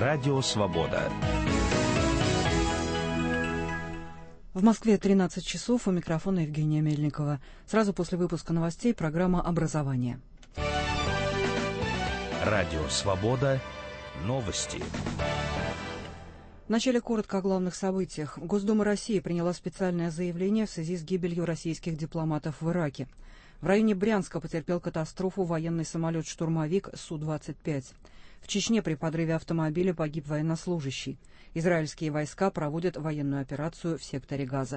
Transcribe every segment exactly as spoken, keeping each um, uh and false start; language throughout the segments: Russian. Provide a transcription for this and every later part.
Радио «Свобода». В Москве тринадцать часов, у микрофона Евгения Мельникова. Сразу после выпуска новостей программа «Образование». Радио «Свобода». Новости. Вначале коротко о главных событиях. Госдума России приняла специальное заявление в связи с гибелью российских дипломатов в Ираке. В районе Брянска потерпел катастрофу военный самолет-штурмовик Су двадцать пять. В Чечне при подрыве автомобиля погиб военнослужащий. Израильские войска проводят военную операцию в секторе Газа.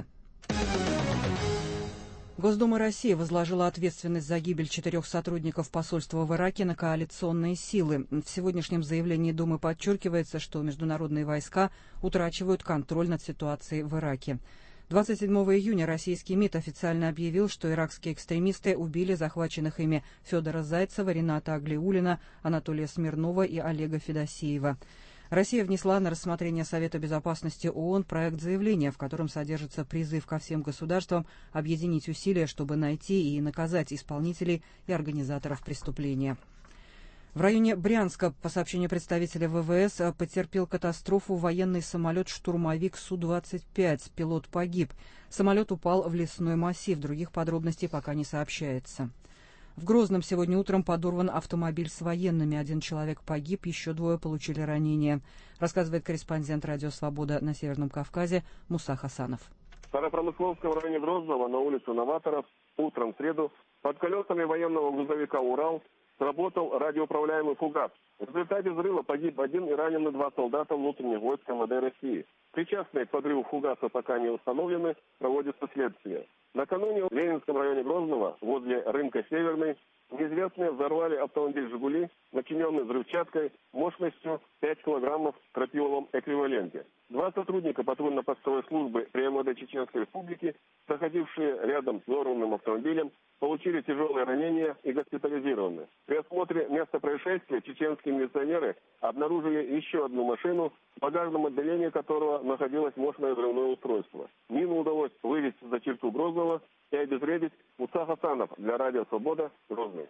Госдума России возложила ответственность за гибель четырех сотрудников посольства в Ираке на коалиционные силы. В сегодняшнем заявлении Думы подчеркивается, что международные войска утрачивают контроль над ситуацией в Ираке. двадцать седьмого июня российский МИД официально объявил, что иракские экстремисты убили захваченных ими Федора Зайцева, Рената Аглиуллина, Анатолия Смирнова и Олега Федосеева. Россия внесла на рассмотрение Совета Безопасности ООН проект заявления, в котором содержится призыв ко всем государствам объединить усилия, чтобы найти и наказать исполнителей и организаторов преступления. В районе Брянска, по сообщению представителя ВВС, потерпел катастрофу военный самолет-штурмовик Су двадцать пять. Пилот погиб. Самолет упал в лесной массив. Других подробностей пока не сообщается. В Грозном сегодня утром подорван автомобиль с военными. Один человек погиб, еще двое получили ранения. Рассказывает корреспондент «Радио Свобода» на Северном Кавказе Муса Хасанов. В Старопромысловском районе Грозного на улице Новаторов утром в среду под колесами военного грузовика «Урал» сработал радиоуправляемый фугас. В результате взрыва погиб один и ранены два солдата внутренних войск МВД России. Причастные к подрыву фугаса пока не установлены, проводится следствие. Накануне в Ленинском районе Грозного, возле рынка Северный, неизвестные взорвали автомобиль «Жигули», начиненный взрывчаткой мощностью пять килограммов в тротиловом эквиваленте. Два сотрудника патрульно-постовой службы при МВД Чеченской Республики, проходившие рядом с взорванным автомобилем, получили тяжелые ранения и госпитализированы. При осмотре места происшествия чеченские милиционеры обнаружили еще одну машину, в багажном отделении которого находилось мощное взрывное устройство. Мину удалось вывести за черту Грозного и обезвредить. Муса Хасанов для Радио Свобода, Грозный.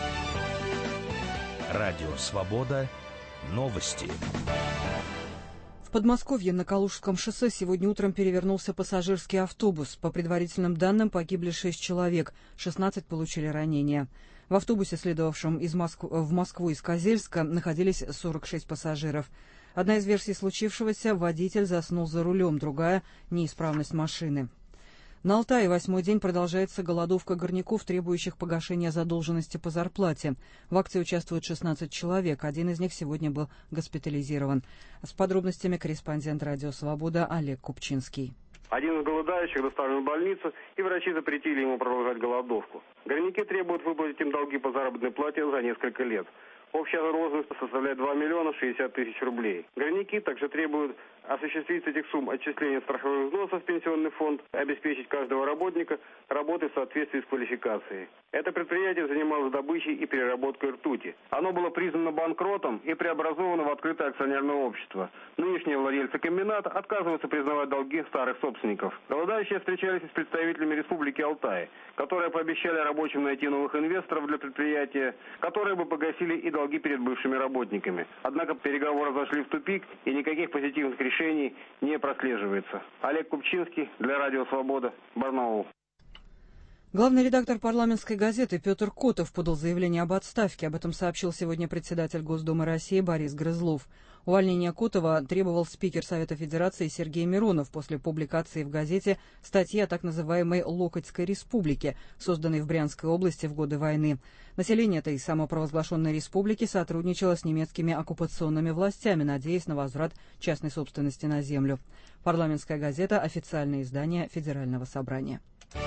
Радио Свобода. Новости. В Подмосковье на Калужском шоссе сегодня утром перевернулся пассажирский автобус. По предварительным данным, погибли шесть человек, шестнадцать получили ранения. В автобусе, следовавшем из Моск... в Москву из Козельска, находились сорок шесть пассажиров. Одна из версий случившегося – водитель заснул за рулем, другая – неисправность машины. На Алтае восьмой день продолжается голодовка горняков, требующих погашения задолженности по зарплате. В акции участвуют шестнадцать человек, один из них сегодня был госпитализирован. С подробностями корреспондент «Радио Свобода» Олег Купчинский. Один из голодающих доставлен в больницу, и врачи запретили ему продолжать голодовку. Горняки требуют выплатить им долги по заработной плате за несколько лет. Общая розыск составляет два миллиона шестьдесят тысяч рублей. Горняки также требуют осуществить с этих сумм отчисление страховых взносов в пенсионный фонд, обеспечить каждого работника работой в соответствии с квалификацией. Это предприятие занималось добычей и переработкой ртути. Оно было признано банкротом и преобразовано в открытое акционерное общество. Нынешние владельцы комбината отказываются признавать долги старых собственников. Голодающие встречались с представителями Республики Алтай, которые пообещали рабочим найти новых инвесторов для предприятия, которые бы погасили и долги перед бывшими работниками. Однако переговоры зашли в тупик, и никаких позитивных решений не прослеживается. Олег Купчинский для Радио Свобода, Барнаул. Главный редактор парламентской газеты Петр Котов подал заявление об отставке. Об этом сообщил сегодня председатель Госдумы России Борис Грызлов. Увольнение Котова требовал спикер Совета Федерации Сергей Миронов после публикации в газете статьи о так называемой Локотской республике, созданной в Брянской области в годы войны. Население этой самопровозглашенной республики сотрудничало с немецкими оккупационными властями, надеясь на возврат частной собственности на землю. Парламентская газета – официальное издание Федерального собрания.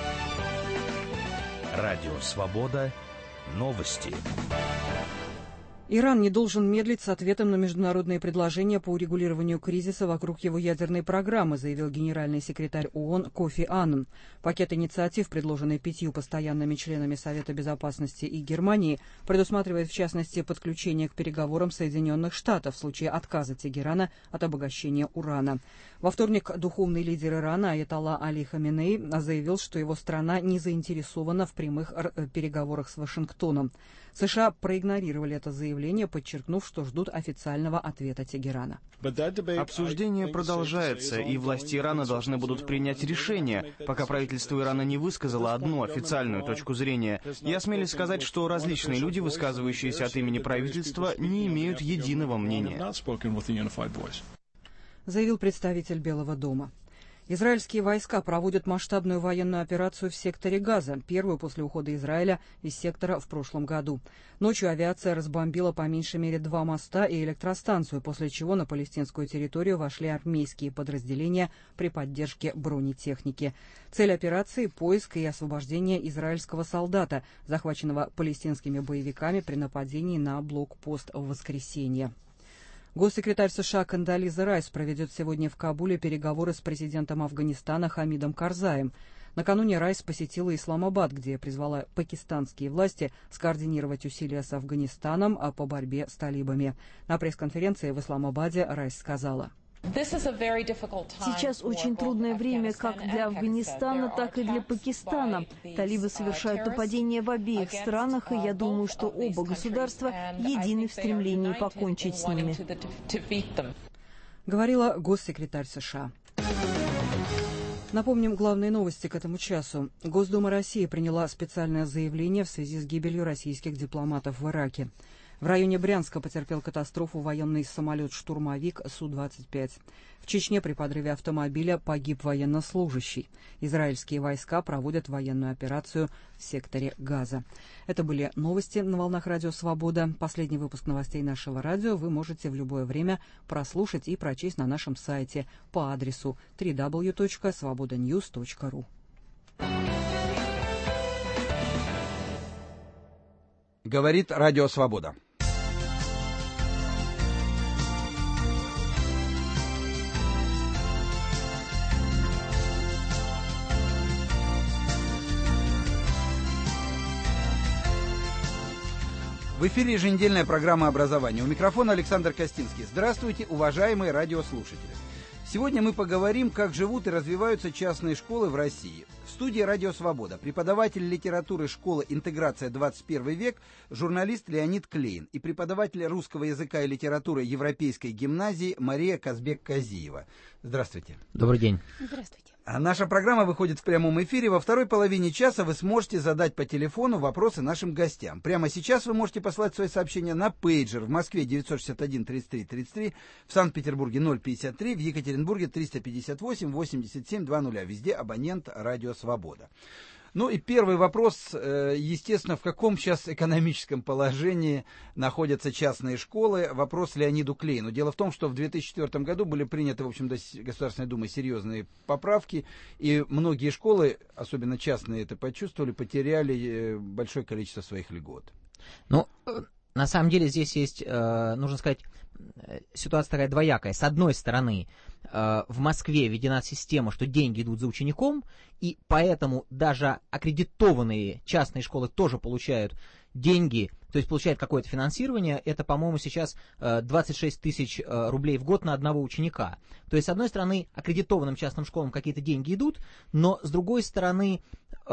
Радио Свобода. Новости. Иран не должен медлить с ответом на международные предложения по урегулированию кризиса вокруг его ядерной программы, заявил генеральный секретарь ООН Кофи Аннан. Пакет инициатив, предложенный пятью постоянными членами Совета Безопасности и Германии, предусматривает в частности подключение к переговорам Соединенных Штатов в случае отказа Тегерана от обогащения урана. Во вторник духовный лидер Ирана Аятолла Али Хаминей заявил, что его страна не заинтересована в прямых переговорах с Вашингтоном. США проигнорировали это заявление, подчеркнув, что ждут официального ответа Тегерана. Обсуждение продолжается, и власти Ирана должны будут принять решение, пока правительство Ирана не высказало одну официальную точку зрения. Я осмелюсь сказать, что различные люди, высказывающиеся от имени правительства, не имеют единого мнения. Заявил представитель Белого дома. Израильские войска проводят масштабную военную операцию в секторе Газа, первую после ухода Израиля из сектора в прошлом году. Ночью авиация разбомбила по меньшей мере два моста и электростанцию, после чего на палестинскую территорию вошли армейские подразделения при поддержке бронетехники. Цель операции – поиск и освобождение израильского солдата, захваченного палестинскими боевиками при нападении на блокпост в воскресенье. Госсекретарь США Кондолиза Райс проведет сегодня в Кабуле переговоры с президентом Афганистана Хамидом Карзаем. Накануне Райс посетила Исламабад, где призвала пакистанские власти скоординировать усилия с Афганистаном по борьбе с талибами. На пресс-конференции в Исламабаде Райс сказала: Сейчас очень трудное время как для Афганистана, так и для Пакистана. Талибы совершают нападения в обеих странах, и я думаю, что оба государства едины в стремлении покончить с ними. Говорила госсекретарь США. Напомним главные новости к этому часу. Госдума России приняла специальное заявление в связи с гибелью российских дипломатов в Ираке. В районе Брянска потерпел катастрофу военный самолет-штурмовик Су двадцать пять. В Чечне при подрыве автомобиля погиб военнослужащий. Израильские войска проводят военную операцию в секторе Газа. Это были новости на волнах Радио Свобода. Последний выпуск новостей нашего радио вы можете в любое время прослушать и прочесть на нашем сайте по адресу дабл ю дабл ю дабл ю точка свобода ньюс точка ру. Говорит Радио Свобода. В эфире еженедельная программа образования. У микрофона Александр Костинский. Здравствуйте, уважаемые радиослушатели. Сегодня мы поговорим, как живут и развиваются частные школы в России. В студии «Радио Свобода» преподаватель литературы школы «Интеграция двадцать первый век», журналист Леонид Клейн и преподаватель русского языка и литературы Европейской гимназии Мария Казбек-Казиева. Здравствуйте. Добрый день. Здравствуйте. А наша программа выходит в прямом эфире. Во второй половине часа вы сможете задать по телефону вопросы нашим гостям. Прямо сейчас вы можете послать свои сообщения на пейджер. В Москве девятьсот шестьдесят один тридцать три тридцать три, в Санкт-Петербурге ноль пятьдесят три, в Екатеринбурге триста пятьдесят восемь восемьдесят семь двадцать. Везде абонент «Радио Свобода». Ну и первый вопрос, естественно, в каком сейчас экономическом положении находятся частные школы? Вопрос Леониду Клейну. Дело в том, что в две тысячи четвёртом году были приняты, в общем-то, Государственной Думой серьезные поправки, и многие школы, особенно частные, это почувствовали, потеряли большое количество своих льгот. Ну, на самом деле здесь есть, нужно сказать, ситуация такая двоякая. С одной стороны, в Москве введена система, что деньги идут за учеником, и поэтому даже аккредитованные частные школы тоже получают деньги, то есть получают какое-то финансирование. Это, по-моему, сейчас двадцать шесть тысяч рублей в год на одного ученика. То есть, с одной стороны, аккредитованным частным школам какие-то деньги идут, но с другой стороны,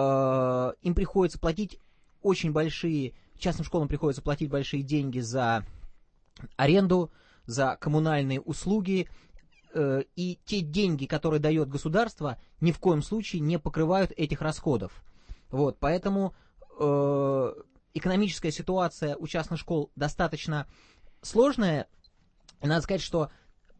им приходится платить очень большие, частным школам приходится платить большие деньги за аренду, за коммунальные услуги, э, и те деньги, которые дает государство, ни в коем случае не покрывают этих расходов. Вот, поэтому э, экономическая ситуация у частных школ достаточно сложная. И надо сказать, что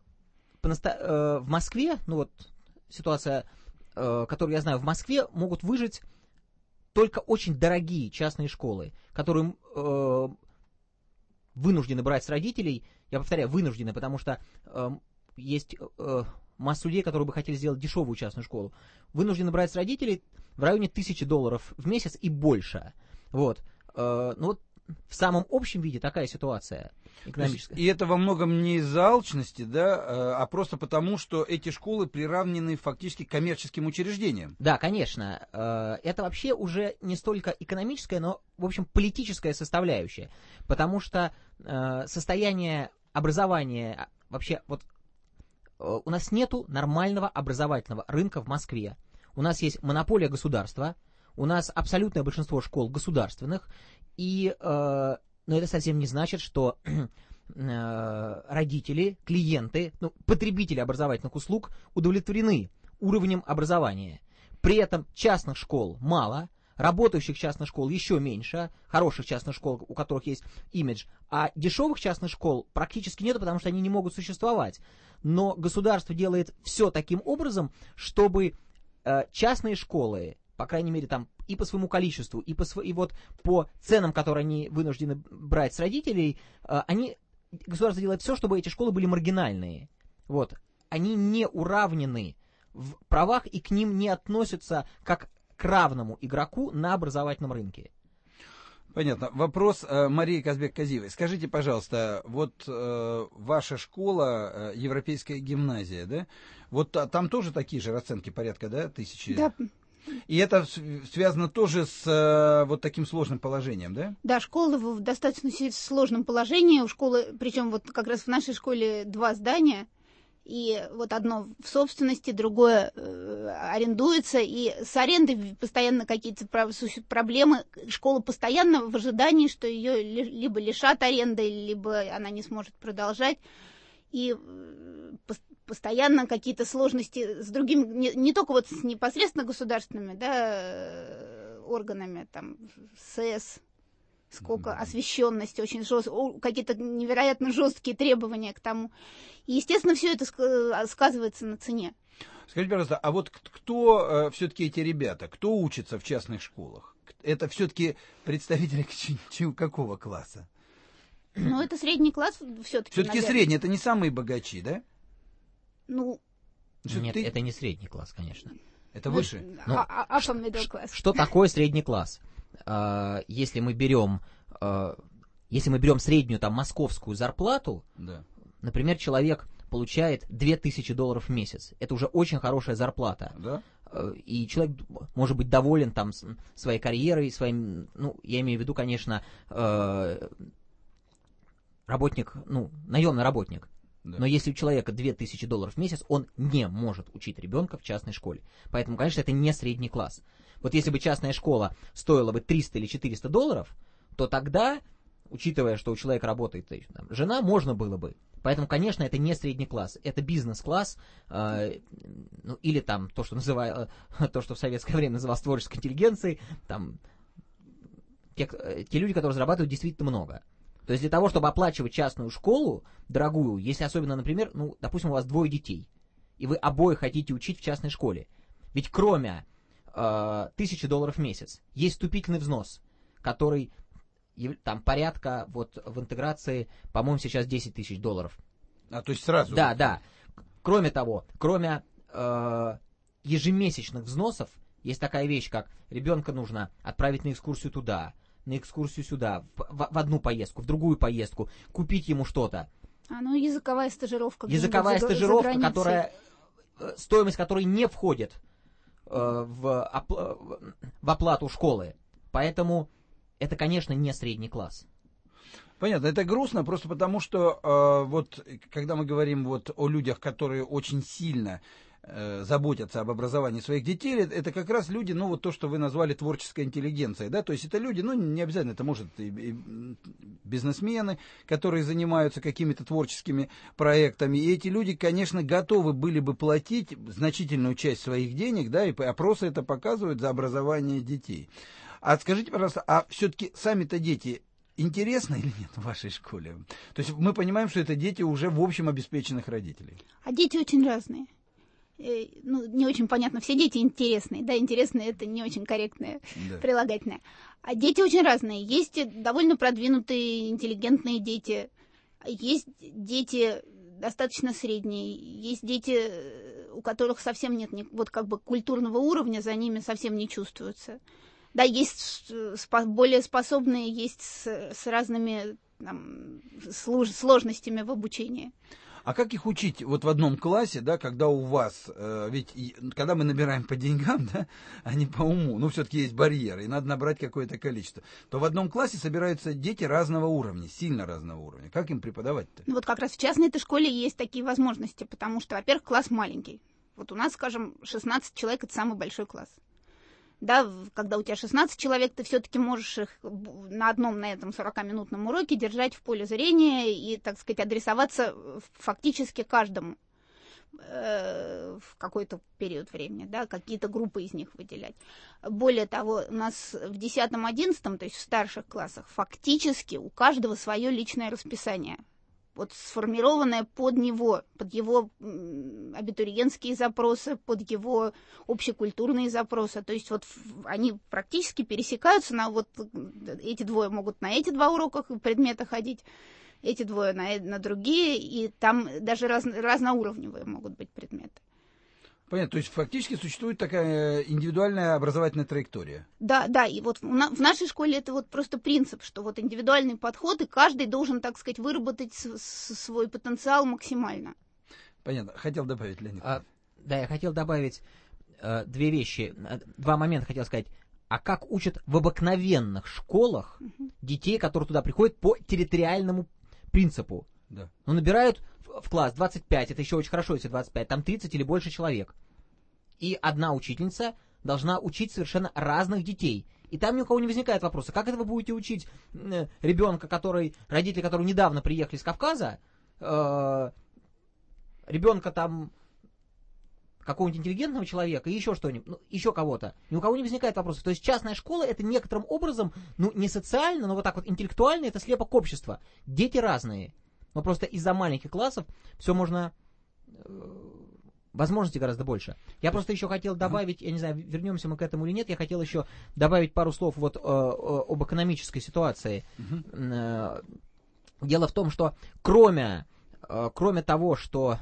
э, в Москве, ну вот ситуация, э, которую я знаю, в Москве могут выжить только очень дорогие частные школы, которые э, вынуждены брать с родителей. Я повторяю, вынуждены, потому что э, есть э, масса людей, которые бы хотели сделать дешевую частную школу. Вынуждены брать с родителей в районе тысячи долларов в месяц и больше. Вот. Э, ну вот в самом общем виде такая ситуация экономическая. И это во многом не из-за алчности, да, а просто потому, что эти школы приравнены фактически к коммерческим учреждениям. Да, конечно. Это вообще уже не столько экономическая, но, в общем, политическая составляющая. Потому что состояние образования, вообще, вот у нас нету нормального образовательного рынка в Москве. У нас есть монополия государства, У нас абсолютное большинство школ государственных, и, э, но это совсем не значит, что э, родители, клиенты, ну, потребители образовательных услуг удовлетворены уровнем образования. При этом частных школ мало, работающих частных школ еще меньше, хороших частных школ, у которых есть имидж, а дешевых частных школ практически нет, потому что они не могут существовать. Но государство делает все таким образом, чтобы э, частные школы, по крайней мере, там и по своему количеству, и, по, и вот по ценам, которые они вынуждены брать с родителей, э, они, государство делает все, чтобы эти школы были маргинальные. Вот. Они не уравнены в правах и к ним не относятся как к равному игроку на образовательном рынке. Понятно. Вопрос э, Марии Казбек-Казиевой. Скажите, пожалуйста, вот э, ваша школа, э, Европейская гимназия, да? Вот а, там тоже такие же расценки, порядка, да, тысячи? Да. И это связано тоже с э, вот таким сложным положением, да? Да, школа в достаточно сложном положении. У школы, причем вот как раз в нашей школе два здания. И вот одно в собственности, другое э, арендуется, и с арендой постоянно какие-то проблемы. Школа постоянно в ожидании, что ее либо лишат аренды, либо она не сможет продолжать. И постоянно какие-то сложности с другими, не, не только вот с непосредственно государственными, да, органами, там, СЭС, сколько освещенности, очень жесткие, какие-то невероятно жесткие требования к тому. И, естественно, все это сказывается на цене. Скажите, пожалуйста, а вот кто э, все-таки эти ребята, кто учится в частных школах? Это все-таки представители какого класса? Ну, это средний класс все-таки. Все-таки средний, это не самые богачи, да? Ну, нет, ты... это не средний класс, конечно. Это выше? Ну, а, а, а что такое средний класс? Uh, если мы берем, uh, если мы берем среднюю там московскую зарплату, да. Например, человек получает две тысячи долларов в месяц. Это уже очень хорошая зарплата. Да? Uh, и человек может быть доволен там своей карьерой, своим, ну, я имею в виду, конечно, uh, работник, ну, наемный работник. Да. Но если у человека две тысячи долларов в месяц, он не может учить ребенка в частной школе. Поэтому, конечно, это не средний класс. Вот если бы частная школа стоила бы триста или четыреста долларов, то тогда, учитывая, что у человека работает там, жена, можно было бы. Поэтому, конечно, это не средний класс, это бизнес-класс, э, ну, или там то, что называю, э, то, что в советское время называлось творческой интеллигенцией, там те, э, те люди, которые зарабатывают действительно много. То есть для того, чтобы оплачивать частную школу, дорогую, если особенно, например, ну, допустим, у вас двое детей, и вы обои хотите учить в частной школе, ведь кроме тысячи долларов в месяц. Есть вступительный взнос, который там порядка вот в интеграции, по-моему, сейчас десять тысяч долларов. А, то есть сразу? Да, да. Кроме того, кроме э, ежемесячных взносов, есть такая вещь, как ребенка нужно отправить на экскурсию туда, на экскурсию сюда, в, в, в одну поездку, в другую поездку, купить ему что-то. А, ну, языковая стажировка. Языковая за, стажировка, за которая, стоимость которой не входит В, опл- в оплату школы. Поэтому это, конечно, не средний класс. Понятно, это грустно, просто потому что э, вот когда мы говорим вот о людях, которые очень сильно э, заботятся об образовании своих детей, это как раз люди, ну вот то, что вы назвали творческой интеллигенцией, да, то есть это люди, ну не обязательно, это может и, и бизнесмены, которые занимаются какими-то творческими проектами, и эти люди, конечно, готовы были бы платить значительную часть своих денег, да, и опросы это показывают, за образование детей. А скажите, пожалуйста, а все-таки сами-то дети интересно или нет в вашей школе? То есть мы понимаем, что это дети уже в общем обеспеченных родителей. А дети очень разные. Э, ну, не очень понятно, все дети интересные. Да, интересные — это не очень корректное да. прилагательное. А дети очень разные. Есть довольно продвинутые, интеллигентные дети. Есть дети достаточно средние. Есть дети, у которых совсем нет вот как бы культурного уровня, за ними совсем не чувствуется. Да, есть более способные, есть с, с разными там, сложностями в обучении. А как их учить вот в одном классе, да, когда у вас, э, ведь когда мы набираем по деньгам, да, а не по уму, ну все-таки есть барьеры, и надо набрать какое-то количество, то в одном классе собираются дети разного уровня, сильно разного уровня. Как им преподавать-то? Ну вот как раз в частной-то школе есть такие возможности, потому что, во-первых, класс маленький. Вот у нас, скажем, шестнадцать человек — это самый большой класс. Да, когда у тебя шестнадцать человек, ты все-таки можешь их на одном, на этом сорокаминутном уроке держать в поле зрения и, так сказать, адресоваться фактически каждому э, в какой-то период времени, да, какие-то группы из них выделять. Более того, у нас в десятом-одиннадцатом, то есть в старших классах, фактически у каждого свое личное расписание. Вот сформированное под него, под его абитуриентские запросы, под его общекультурные запросы. То есть вот они практически пересекаются, на вот эти двое могут на эти два урока предмета ходить, эти двое на, на другие, и там даже раз, разноуровневые могут быть предметы. Понятно, то есть фактически существует такая индивидуальная образовательная траектория. Да, да, и вот в, на, в нашей школе это вот просто принцип, что вот индивидуальный подход, и каждый должен, так сказать, выработать с, с, свой потенциал максимально. Понятно. Хотел добавить, Леонид. А, да, я хотел добавить э, две вещи, два момента хотел сказать. А как учат в обыкновенных школах uh-huh. детей, которые туда приходят по территориальному принципу? Да. Ну, набирают в класс двадцать пять, это еще очень хорошо, если двадцать пять, там тридцать или больше человек. И одна учительница должна учить совершенно разных детей. И там ни у кого не возникает вопроса, как это вы будете учить э, ребенка, который, родители, которые недавно приехали с Кавказа, э, ребенка там какого-нибудь интеллигентного человека и еще что-нибудь, ну, еще кого-то. Ни у кого не возникает вопросов. То есть частная школа это некоторым образом, ну, не социально, но вот так вот интеллектуально, это слепок общества. Дети разные. Но просто из-за маленьких классов все можно... Э, возможностей гораздо больше. Я просто еще хотел добавить, я не знаю, вернемся мы к этому или нет, я хотел еще добавить пару слов вот э, об экономической ситуации. Uh-huh. Дело в том, что кроме, э, кроме того, что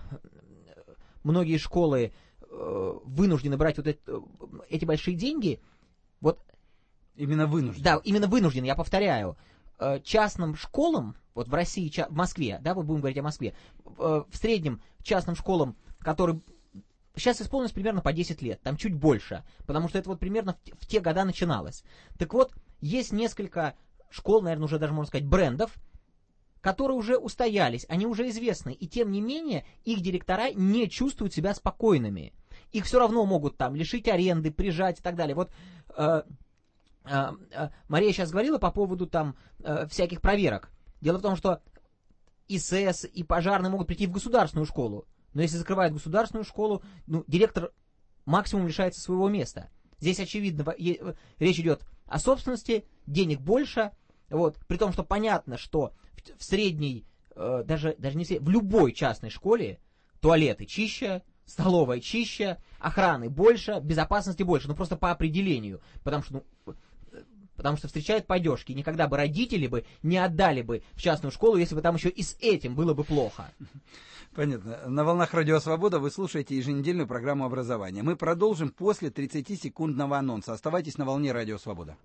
многие школы э, вынуждены брать вот эти, эти большие деньги, вот... Именно вынуждены. Да, именно вынуждены, я повторяю. Частным школам, вот в России, в Москве, да, вот будем говорить о Москве, в среднем частным школам, которые сейчас исполнилось примерно по десять лет, там чуть больше, потому что это вот примерно в, в те года начиналось. Так вот, есть несколько школ, наверное, уже даже можно сказать брендов, которые уже устоялись, они уже известны, и тем не менее их директора не чувствуют себя спокойными. Их все равно могут там лишить аренды, прижать и так далее. Вот э, э, э, Мария сейчас говорила по поводу там э, всяких проверок. Дело в том, что и ИСС, и пожарные могут прийти в государственную школу. Но если закрывают государственную школу, ну, директор максимум лишается своего места. Здесь, очевидно, речь идет о собственности, денег больше, вот, при том, что понятно, что в, в средней, э, даже, даже не в средней, в любой частной школе туалеты чище, столовая чище, охраны больше, безопасности больше, ну просто по определению, потому что, ну, потому что встречают падежки. Никогда бы родители бы не отдали бы в частную школу, если бы там еще и с этим было бы плохо. Понятно. На волнах Радио Свобода вы слушаете еженедельную программу образования. Мы продолжим после тридцатисекундного анонса. Оставайтесь на волне Радио Свобода.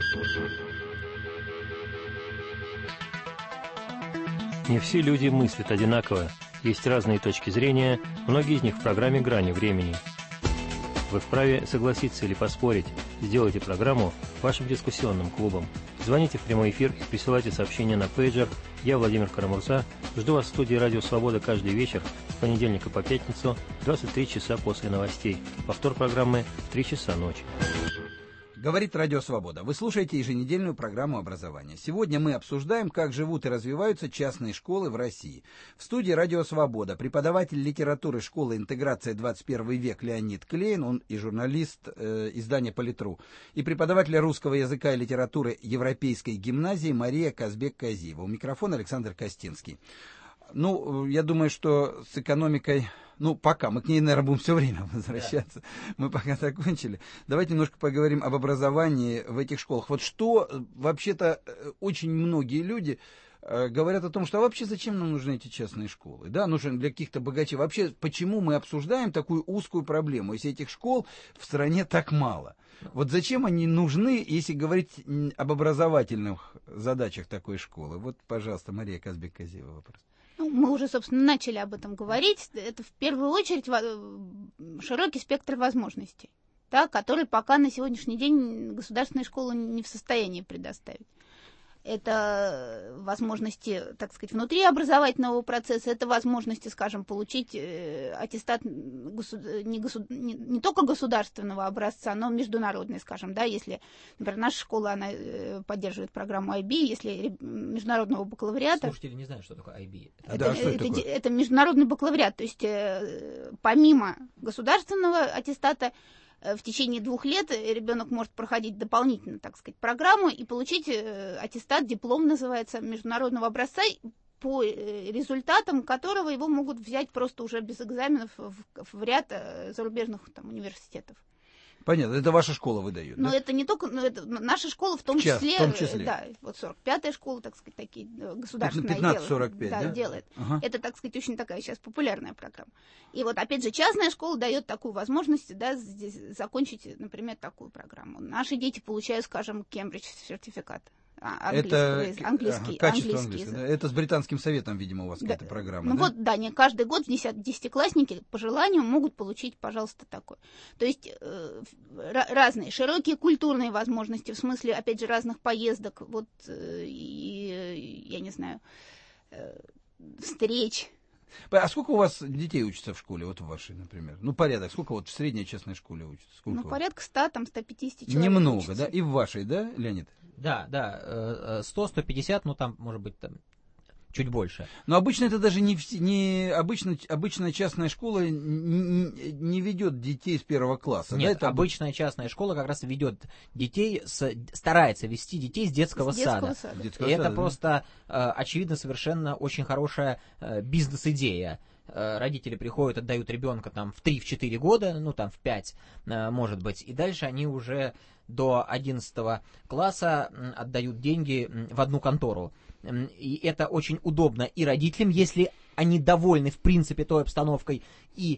Не все люди мыслят одинаково. Есть разные точки зрения, многие из них в программе «Грани времени». Вы вправе согласиться или поспорить. Сделайте программу вашим дискуссионным клубом. Звоните в прямой эфир и присылайте сообщения на пейджер. Я, Владимир Карамурза, жду вас в студии «Радио Свобода» каждый вечер с понедельника по пятницу в двадцать три часа после новостей. Повтор программы в три часа ночи. Говорит Радио Свобода. Вы слушаете еженедельную программу образования. Сегодня мы обсуждаем, как живут и развиваются частные школы в России. В студии Радио Свобода преподаватель литературы школы «Интеграция двадцать первый век» Леонид Клейн, он и журналист э, издания «Политру», и преподаватель русского языка и литературы Европейской гимназии Мария Казбек-Казиева. У микрофона Александр Костинский. Ну, я думаю, что с экономикой... Ну, пока. Мы к ней, наверное, будем все время возвращаться. Да. Мы пока закончили. Давайте немножко поговорим об образовании в этих школах. Вот что, вообще-то, очень многие люди э, говорят о том, что а вообще зачем нам нужны эти частные школы? Да, нужны для каких-то богачей. Вообще, почему мы обсуждаем такую узкую проблему, если этих школ в стране так мало? Вот зачем они нужны, если говорить об образовательных задачах такой школы? Вот, пожалуйста, Мария Казбек-Казиева, вопрос. Ну, мы уже, собственно, начали об этом говорить. Это в первую очередь широкий спектр возможностей, да, который пока на сегодняшний день государственная школа не в состоянии предоставить. это возможности, так сказать, внутриобразовательного процесса, это возможности, скажем, получить аттестат не, государ... не только государственного образца, но международный, скажем, да, если, например, наша школа, она поддерживает программу ай би, если международного бакалавриата... Слушатели не знают, что такое ай би. Это, да, это, что это, это, такое? это международный бакалавриат, то есть помимо государственного аттестата, в течение двух лет ребенок может проходить дополнительно, так сказать, программу и получить аттестат, диплом называется, международного образца, по результатам которого его могут взять просто уже без экзаменов в, в ряд зарубежных там, университетов. Понятно, это ваша школа выдает, Но да? это не только, но это наша школа в том, Час, числе, в том числе, да, вот сорок пятая школа, так сказать, такие государственные пятнадцать сорок пять, да, да? делает. Ага. Это, так сказать, очень такая сейчас популярная программа. И вот, опять же, частная школа дает такую возможность, да, здесь закончить, например, такую программу. Наши дети получают, скажем, Кембридж сертификат. Это английский, ага, английский, английский да? Это с британским советом, видимо, у вас да, какая-то программа, ну да? вот, да, не каждый год десятиклассники по желанию могут получить, пожалуйста, такой. То есть э, разные, широкие культурные возможности, в смысле, опять же, разных поездок, вот, э, и, я не знаю, э, встреч. А сколько у вас детей учатся в школе, вот в вашей, например? Ну, порядок, сколько вот в средней частной школе учатся? Сколько Ну, вас? порядка ста, там, ста пятидесяти человек Немного, учатся. да? И в вашей, да, Леонид? Да, да, сто - сто пятьдесят, ну там, может быть, там чуть больше. Но обычно это даже не, не обычно, обычная частная школа не, не ведет детей с первого класса. Нет, да, это обычная частная школа как раз ведет детей, с, старается вести детей с детского с детского сада. сада. Детского И сада, это да. просто, очевидно, совершенно очень хорошая бизнес-идея. Родители приходят, отдают ребенка там в три-четыре года, ну там в пять, может быть, и дальше они уже до одиннадцатого класса отдают деньги в одну контору. И это очень удобно и родителям, если они довольны в принципе той обстановкой и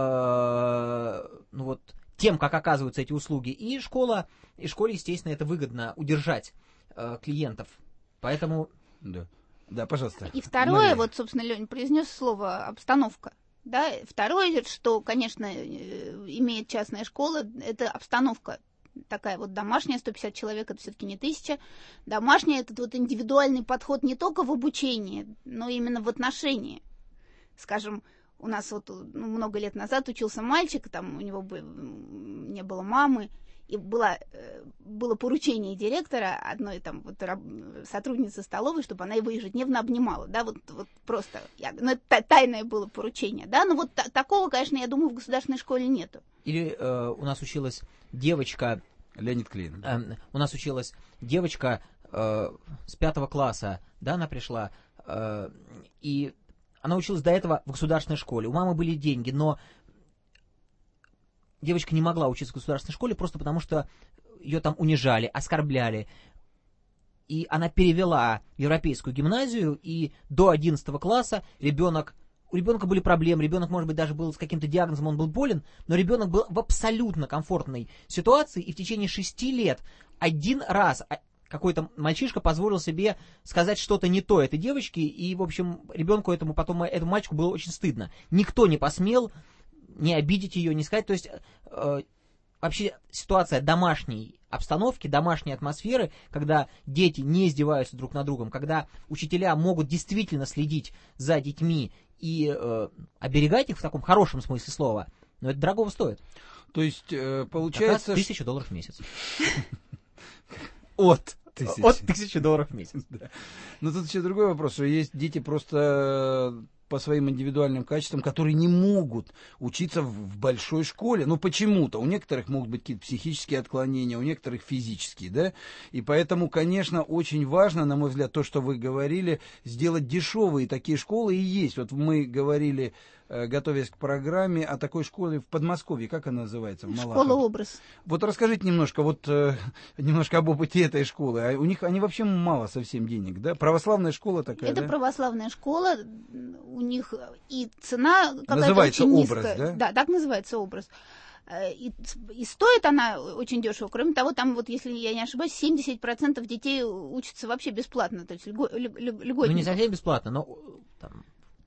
э, ну вот тем, как оказываются эти услуги. И школа, и школе, естественно, это выгодно удержать э, клиентов. Поэтому... Да. Да, пожалуйста. И второе, Мария. вот, собственно, Лёнь произнес слово обстановка. Да? Второе, что, конечно, имеет частная школа, это обстановка. Такая вот домашняя, сто пятьдесят человек, это все-таки не тысяча. Домашняя, это вот индивидуальный подход не только в обучении, но именно в отношении. Скажем, у нас вот ну, много лет назад учился мальчик, там у него бы, не было мамы, и было, было поручение директора, одной там вот сотрудницы столовой, чтобы она его ежедневно обнимала, да, вот, вот просто, я, ну, это тайное было поручение, да, но вот та, такого, конечно, я думаю, в государственной школе нету. Или э, у нас училась девочка... Леонид Клейн. Э, у нас училась девочка э, с пятого класса, да, она пришла, э, и она училась до этого в государственной школе, у мамы были деньги, но девочка не могла учиться в государственной школе просто потому, что ее там унижали, оскорбляли. И она перевела в европейскую гимназию, и до одиннадцатого класса ребенок, у ребенка были проблемы, ребенок, может быть, даже был с каким-то диагнозом, он был болен, но ребенок был в абсолютно комфортной ситуации, и в течение шести лет один раз какой-то мальчишка позволил себе сказать что-то не то этой девочке, и, в общем, ребенку этому потом, этому мальчику было очень стыдно. Никто не посмел не обидеть ее, не сказать. То есть э, вообще ситуация домашней обстановки, домашней атмосферы, когда дети не издеваются друг над другом, когда учителя могут действительно следить за детьми и э, оберегать их в таком хорошем смысле слова, но это дорогого стоит. То есть э, получается... тысяча долларов в месяц. От тысячи. От тысячи долларов в месяц. Но тут еще другой вопрос, что есть дети просто... по своим индивидуальным качествам, которые не могут учиться в, в большой школе. Ну, почему-то. У некоторых могут быть какие-то психические отклонения, у некоторых физические, да. И поэтому, конечно, очень важно, на мой взгляд, то, что вы говорили, сделать дешевые такие школы. И есть. Вот мы говорили, э, готовясь к программе, о такой школе в Подмосковье. Как она называется? В Малахове. Школа «Образ». Вот расскажите немножко, вот, э, немножко об опыте этой школы. А у них, они вообще мало совсем денег, да? Православная школа такая, Это да? православная школа. У них и цена какая-то называется очень «Образ», низкая. да? Да, так называется «Образ». И, и стоит она очень дешево. Кроме того, там, вот, если я не ошибаюсь, семьдесят процентов детей учатся вообще бесплатно. То есть льго, льго, льготненько. Ну, не совсем бесплатно, но там,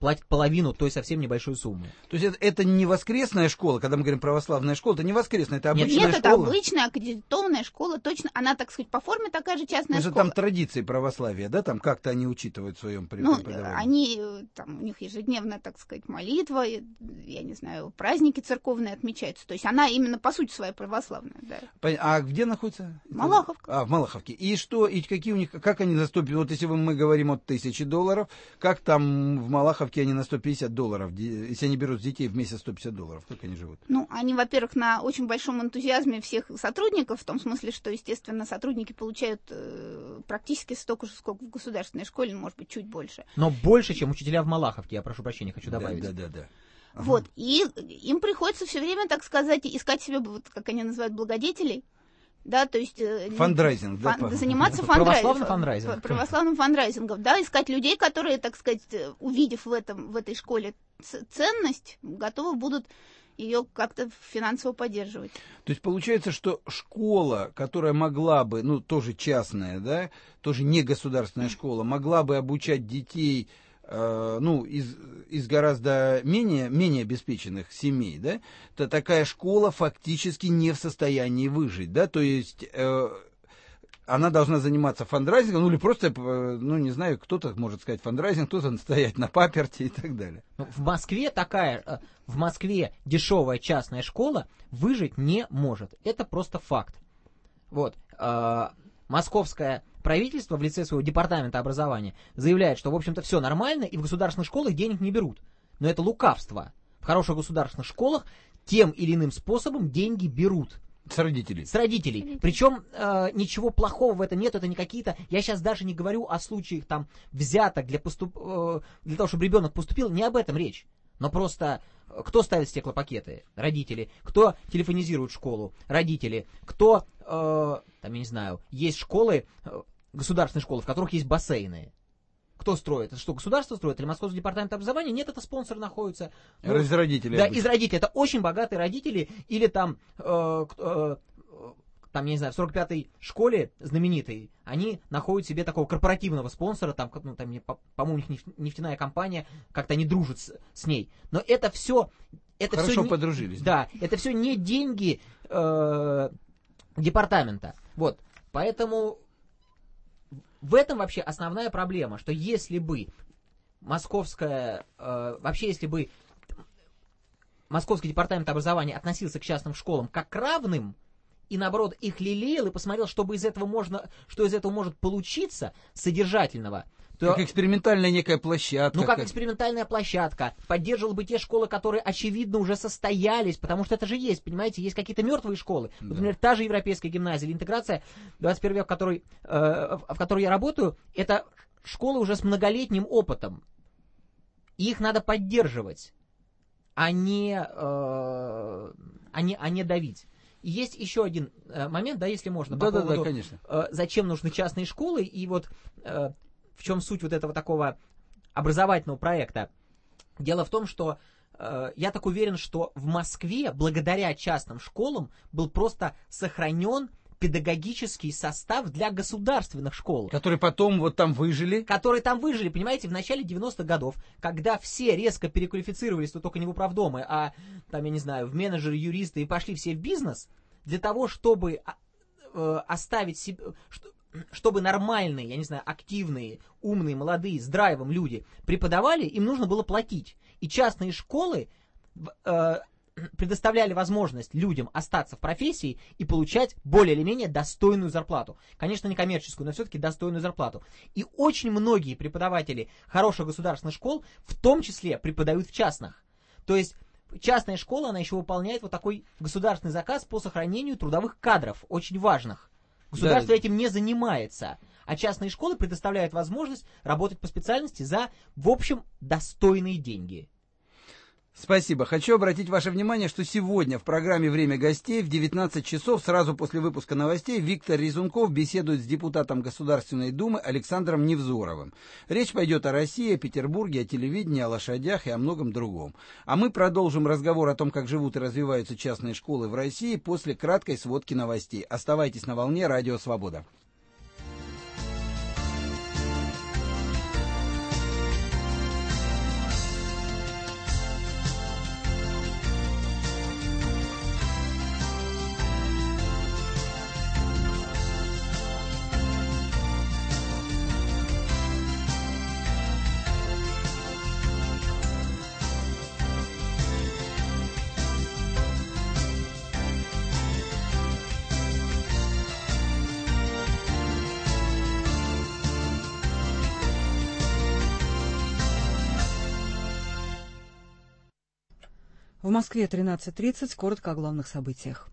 платит половину той совсем небольшой суммы. То есть это, это не воскресная школа, когда мы говорим православная школа, это не воскресная, это обычная Нет, школа? Нет, это обычная аккредитованная школа, точно, она, так сказать, по форме такая же частная Это школа. там традиции православия, да, там как-то они учитывают в своем преподавании? Ну, они, там, у них ежедневная, так сказать, молитва, я не знаю, праздники церковные отмечаются, то есть она именно по сути своей православная, да. А где находится? Малаховка. А, в Малаховке. И что, и какие у них, как они за сто, вот если мы говорим о тысяче долларов, как там в Малаховке они на сто пятьдесят долларов, если они берут с детей в месяц сто пятьдесят долларов, как они живут? Ну, они, во-первых, на очень большом энтузиазме всех сотрудников, в том смысле, что, естественно, сотрудники получают э, практически столько же, сколько в государственной школе, может быть, чуть больше. Но больше, чем учителя в Малаховке, я прошу прощения, хочу добавить. Да, да, да, да. Ага. Вот, и им приходится все время, так сказать, искать себе, вот, как они называют, благодетелей, да, то есть... Фандрайзинг, фан, да? Заниматься православным фандрайзингом. Православным фандрайзингом, да, искать людей, которые, так сказать, увидев в, этом, в этой школе ценность, готовы будут ее как-то финансово поддерживать. То есть получается, что школа, которая могла бы, ну, тоже частная, да, тоже не государственная школа, могла бы обучать детей... ну, из, из гораздо менее, менее обеспеченных семей, да, то такая школа фактически не в состоянии выжить, да, то есть э, она должна заниматься фандрайзингом, ну, или просто, ну, не знаю, кто-то может сказать фандрайзинг, кто-то стоять на паперти и так далее. В Москве такая, в Москве дешевая частная школа выжить не может, это просто факт. Вот, э, московская правительство в лице своего департамента образования заявляет, что, в общем-то, все нормально, и в государственных школах денег не берут. Но это лукавство. В хороших государственных школах тем или иным способом деньги берут. С родителей. С родителей. Причем э, ничего плохого в этом нет, это не какие-то... Я сейчас даже не говорю о случаях там взяток для, поступ, э, для того, чтобы ребенок поступил, не об этом речь. Но просто кто ставит стеклопакеты? Родители. Кто телефонизирует школу? Родители. Кто, э, там, я не знаю, есть школы... Э, государственные школы, в которых есть бассейны. Кто строит? Это что, государство строит? Или Московский департамент образования? Нет, это спонсор находится. Ну, из родителей. Да, обычно. из родителей. Это очень богатые родители. Или там, э, э, там, я не знаю, в сорок пятой школе знаменитой, они находят себе такого корпоративного спонсора, там, ну, там по- по-моему, у них нефтяная компания, как-то они дружат с, с ней. Но это все... Это Хорошо все подружились. Не, да, это все не деньги э, департамента. Вот, поэтому... В этом вообще основная проблема, что если бы московская, э, вообще если бы Московский департамент образования относился к частным школам как к равным, и наоборот их лелеял и посмотрел, чтобы из этого можно, что из этого может получиться содержательного, то, как экспериментальная некая площадка. Ну, как, как экспериментальная площадка. Поддерживал бы те школы, которые, очевидно, уже состоялись, потому что это же есть, понимаете, есть какие-то мертвые школы. Да. Например, та же Европейская гимназия или интеграция двадцать первый век, в которой, э, в которой я работаю, это школы уже с многолетним опытом. И их надо поддерживать, а не, э, а не, а не давить. И есть еще один э, момент, да, если можно, да, по да, поводу, да, конечно. Э, зачем нужны частные школы, и вот... Э, в чем суть вот этого такого образовательного проекта? Дело в том, что э, я так уверен, что в Москве, благодаря частным школам, был просто сохранен педагогический состав для государственных школ. Которые потом вот там выжили. Которые там выжили, понимаете, в начале девяностых годов, когда все резко переквалифицировались, но только не в управдомы, а там, я не знаю, в менеджеры, юристы, и пошли все в бизнес, для того, чтобы э, оставить себе... чтобы нормальные, я не знаю, активные, умные, молодые, с драйвом люди преподавали, им нужно было платить. И частные школы э, предоставляли возможность людям остаться в профессии и получать более или менее достойную зарплату. Конечно, не коммерческую, но все-таки достойную зарплату. И очень многие преподаватели хороших государственных школ в том числе преподают в частных. То есть частная школа, она еще выполняет вот такой государственный заказ по сохранению трудовых кадров, очень важных. Государство да. этим не занимается, а частные школы предоставляют возможность работать по специальности за, в общем, достойные деньги. Спасибо. Хочу обратить ваше внимание, что сегодня в программе «Время гостей» в девятнадцать часов, сразу после выпуска новостей, Виктор Резунков беседует с депутатом Государственной Думы Александром Невзоровым. Речь пойдет о России, о Петербурге, о телевидении, о лошадях и о многом другом. А мы продолжим разговор о том, как живут и развиваются частные школы в России после краткой сводки новостей. Оставайтесь на волне «Радио Свобода». В Москве тринадцать тридцать. Коротко о главных событиях.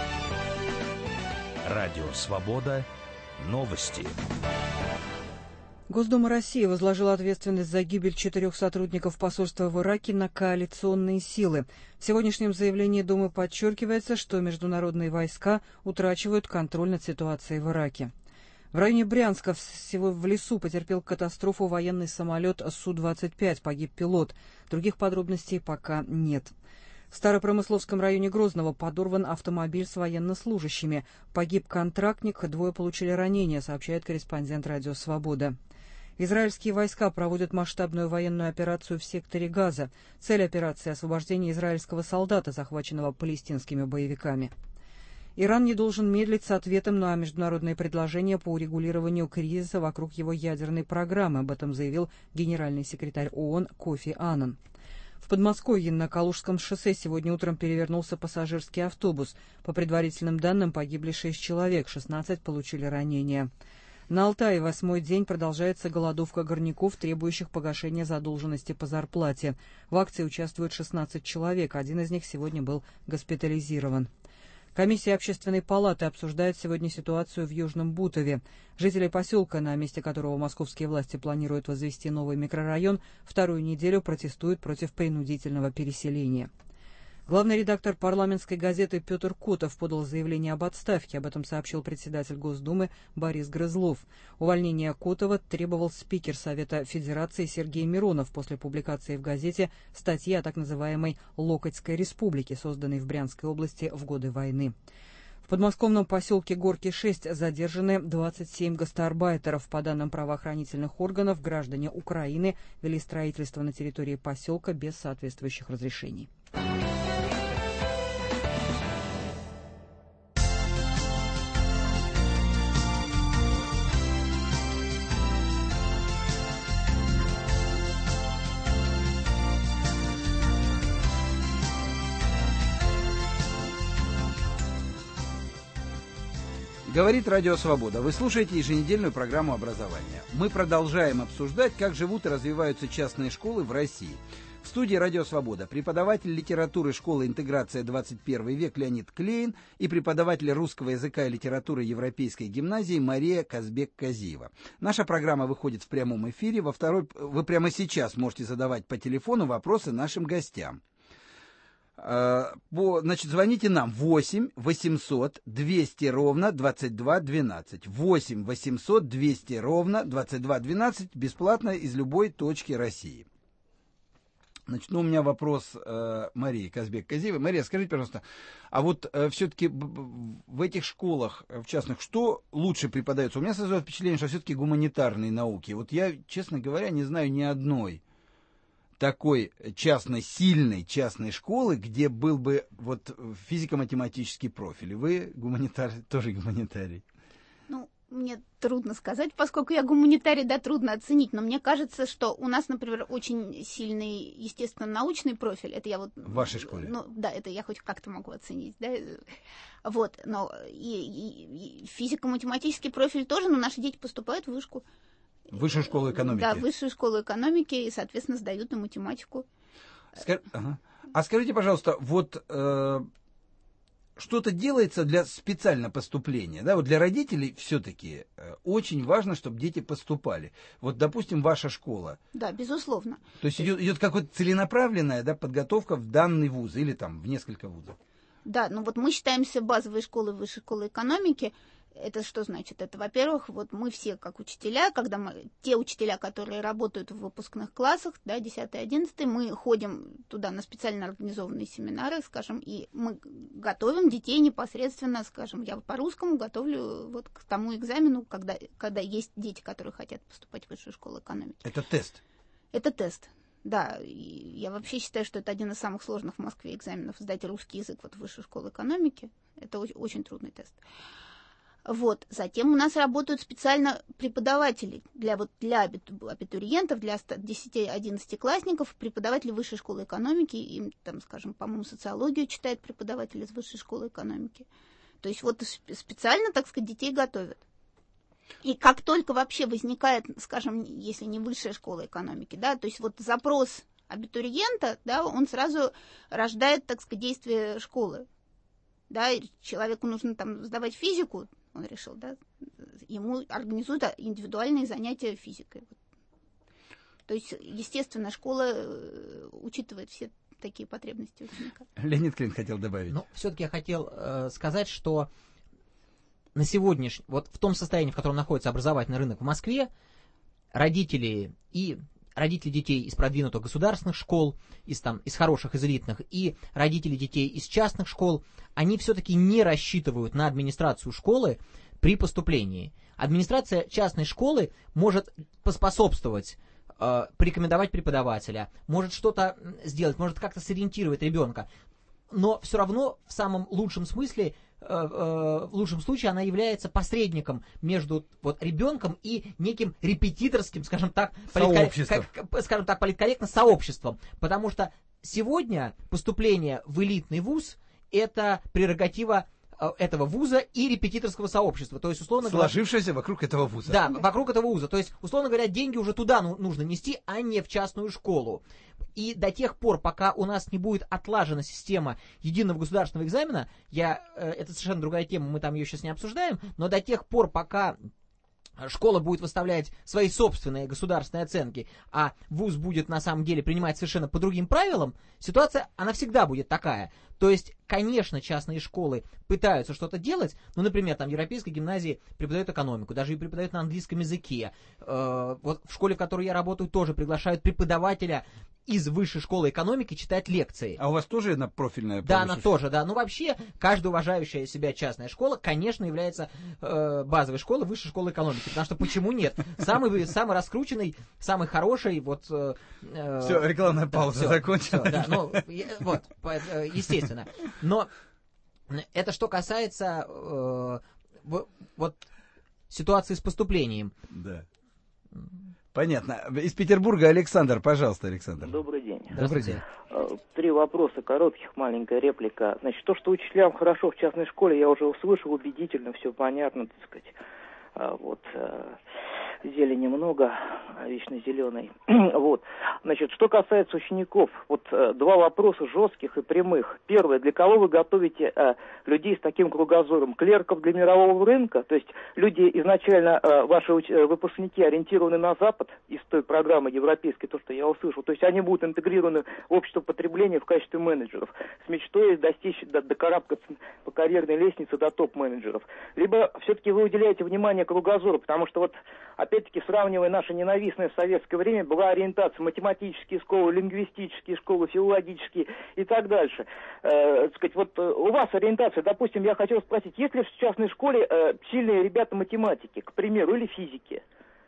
Радио «Свобода». Новости. Госдума России возложила ответственность за гибель четырех сотрудников посольства в Ираке на коалиционные силы. В сегодняшнем заявлении Думы подчеркивается, что международные войска утрачивают контроль над ситуацией в Ираке. В районе Брянска всего в лесу потерпел катастрофу военный самолет Су двадцать пять, погиб пилот. Других подробностей пока нет. В Старопромысловском районе Грозного подорван автомобиль с военнослужащими. Погиб контрактник, двое получили ранения, сообщает корреспондент «Радио Свобода». Израильские войска проводят масштабную военную операцию в секторе Газа. Цель операции – освобождение израильского солдата, захваченного палестинскими боевиками. Иран не должен медлить с ответом на международные предложения по урегулированию кризиса вокруг его ядерной программы. Об этом заявил генеральный секретарь ООН Кофи Аннан. В Подмосковье на Калужском шоссе сегодня утром перевернулся пассажирский автобус. По предварительным данным, погибли шесть человек, шестнадцать получили ранения. На Алтае восьмой день продолжается голодовка горняков, требующих погашения задолженности по зарплате. В акции участвуют шестнадцать человек, один из них сегодня был госпитализирован. Комиссия Общественной палаты обсуждает сегодня ситуацию в Южном Бутове. Жители поселка, на месте которого московские власти планируют возвести новый микрорайон, вторую неделю протестуют против принудительного переселения. Главный редактор парламентской газеты Петр Котов подал заявление об отставке. Об этом сообщил председатель Госдумы Борис Грызлов. Увольнение Котова требовал спикер Совета Федерации Сергей Миронов после публикации в газете статьи о так называемой «Локотской республике», созданной в Брянской области в годы войны. В подмосковном поселке Горки шесть задержаны двадцать семь гастарбайтеров. По данным правоохранительных органов, граждане Украины вели строительство на территории поселка без соответствующих разрешений. Говорит Радио Свобода. Вы слушаете еженедельную программу образования. Мы продолжаем обсуждать, как живут и развиваются частные школы в России. В студии Радио Свобода преподаватель литературы школы «Интеграция двадцать первый век» Леонид Клейн и преподаватель русского языка и литературы Европейской гимназии Мария Казбек-Казиева. Наша программа выходит в прямом эфире. Во второй... Вы прямо сейчас можете задавать по телефону вопросы нашим гостям. Значит, звоните нам восемь восемьсот двести ровно двадцать два двенадцать. восемь восемьсот двести ровно двадцать два двенадцать. Бесплатно из любой точки России. Значит, ну, у меня вопрос э, Марии Казбек-Казиевой. Мария, скажите, пожалуйста, а вот э, все-таки в этих школах, в частных, что лучше преподается? У меня создается впечатление, что все-таки гуманитарные науки. Вот я, честно говоря, не знаю ни одной такой частной, сильной частной школы, где был бы вот физико-математический профиль. Вы гуманитарий, тоже гуманитарий. Ну, мне трудно сказать, поскольку я гуманитарий, да, трудно оценить, но мне кажется, что у нас, например, очень сильный, естественно, научный профиль. Это я вот... В вашей школе? Ну, да, это я хоть как-то могу оценить, да. Вот, но и, и, и физико-математический профиль тоже, но наши дети поступают в вышку. Высшую школу экономики. Да, высшую школу экономики, и, соответственно, сдают на математику. Скаж... Ага. А скажите, пожалуйста, вот э, что-то делается для специального поступления, да? Вот для родителей все-таки э, очень важно, чтобы дети поступали. Вот, допустим, ваша школа. Да, безусловно. То есть идет, идет какая-то целенаправленная, да, подготовка в данный вуз или там в несколько вузов. Да, ну вот мы считаемся базовой школой высшей школы экономики. Это что значит? Это, во-первых, вот мы все как учителя, когда мы, те учителя, которые работают в выпускных классах, да, десятый, одиннадцатый, мы ходим туда на специально организованные семинары, скажем, и мы готовим детей непосредственно, скажем, я по-русскому готовлю вот к тому экзамену, когда, когда есть дети, которые хотят поступать в высшую школу экономики. Это тест? Это тест. Да, и я вообще считаю, что это один из самых сложных в Москве экзаменов, сдать русский язык вот в высшую школу экономики. Это очень, очень трудный тест. Вот. Затем у нас работают специально преподаватели для, вот, для абитуриентов, для десяти-одиннадцатиклассников, преподаватели высшей школы экономики, им, там, скажем, по-моему, социологию читает преподаватель из высшей школы экономики. То есть вот специально, так сказать, детей готовят. И как только вообще возникает, скажем, если не высшая школа экономики, да, то есть вот запрос абитуриента, да, он сразу рождает, так сказать, действие школы. Да, человеку нужно там сдавать физику, он решил, да, ему организуют индивидуальные занятия физикой. То есть, естественно, школа учитывает все такие потребности ученика. Леонид Клин хотел добавить. Ну, все-таки я хотел э, сказать, что на сегодняшний, вот в том состоянии, в котором находится образовательный рынок в Москве, родители и родители детей из продвинутых государственных школ, из, там, из хороших, из элитных, и родители детей из частных школ, они все-таки не рассчитывают на администрацию школы при поступлении. Администрация частной школы может поспособствовать, э, порекомендовать преподавателя, может что-то сделать, может как-то сориентировать ребенка, но все равно в самом лучшем смысле, э, э, в лучшем случае она является посредником между вот, ребенком и неким репетиторским, скажем так, сообществом. Как, скажем так, политкорректно сообществом. Потому что сегодня поступление в элитный вуз – это прерогатива этого вуза и репетиторского сообщества. То есть, условно говоря, сложившееся вокруг этого вуза. Да, вокруг этого вуза. То есть, условно говоря, деньги уже туда нужно нести, а не в частную школу. И до тех пор, пока у нас не будет отлажена система единого государственного экзамена, я, это совершенно другая тема, мы там ее сейчас не обсуждаем, но до тех пор, пока школа будет выставлять свои собственные государственные оценки, а вуз будет на самом деле принимать совершенно по другим правилам, ситуация, она всегда будет такая. То есть, конечно, частные школы пытаются что-то делать, ну, например, там в европейской гимназии преподают экономику, даже и преподают на английском языке. Э, вот в школе, в которой я работаю, тоже приглашают преподавателя из высшей школы экономики читать лекции. А у вас тоже одна профильная? Да, она тоже, да. Ну, вообще, каждая уважающая себя частная школа, конечно, является э, базовой школой высшей школы экономики. Потому что почему нет? Самый, самый раскрученный, самый хороший, вот... Э, все, рекламная пауза да, закончилась. Да, ну, вот, естественно. Но это что касается э, вот ситуации с поступлением. Да. Понятно. Из Петербурга Александр, пожалуйста, Александр. Добрый день. Добрый день. Три вопроса коротких, маленькая реплика. Значит, то, что учителям хорошо в частной школе, я уже услышал убедительно, все понятно, так сказать. Вот. Зелени много, вечно зеленой. Вот. Значит, что касается учеников, вот э, два вопроса жестких и прямых. Первое, для кого вы готовите э, людей с таким кругозором? Клерков для мирового рынка? То есть люди изначально, э, ваши уч- выпускники ориентированы на Запад из той программы европейской, то, что я услышал. То есть они будут интегрированы в общество потребления в качестве менеджеров с мечтой достичь, до, докарабкаться по карьерной лестнице до топ-менеджеров. Либо все-таки вы уделяете внимание кругозору, потому что вот опять-таки, сравнивая наше ненавистное в советское время, была ориентация математические школы, лингвистические школы, филологические и так дальше. Э, так сказать, вот у вас ориентация, допустим, я хотел спросить, есть ли в частной школе э, сильные ребята математики, к примеру, или физики?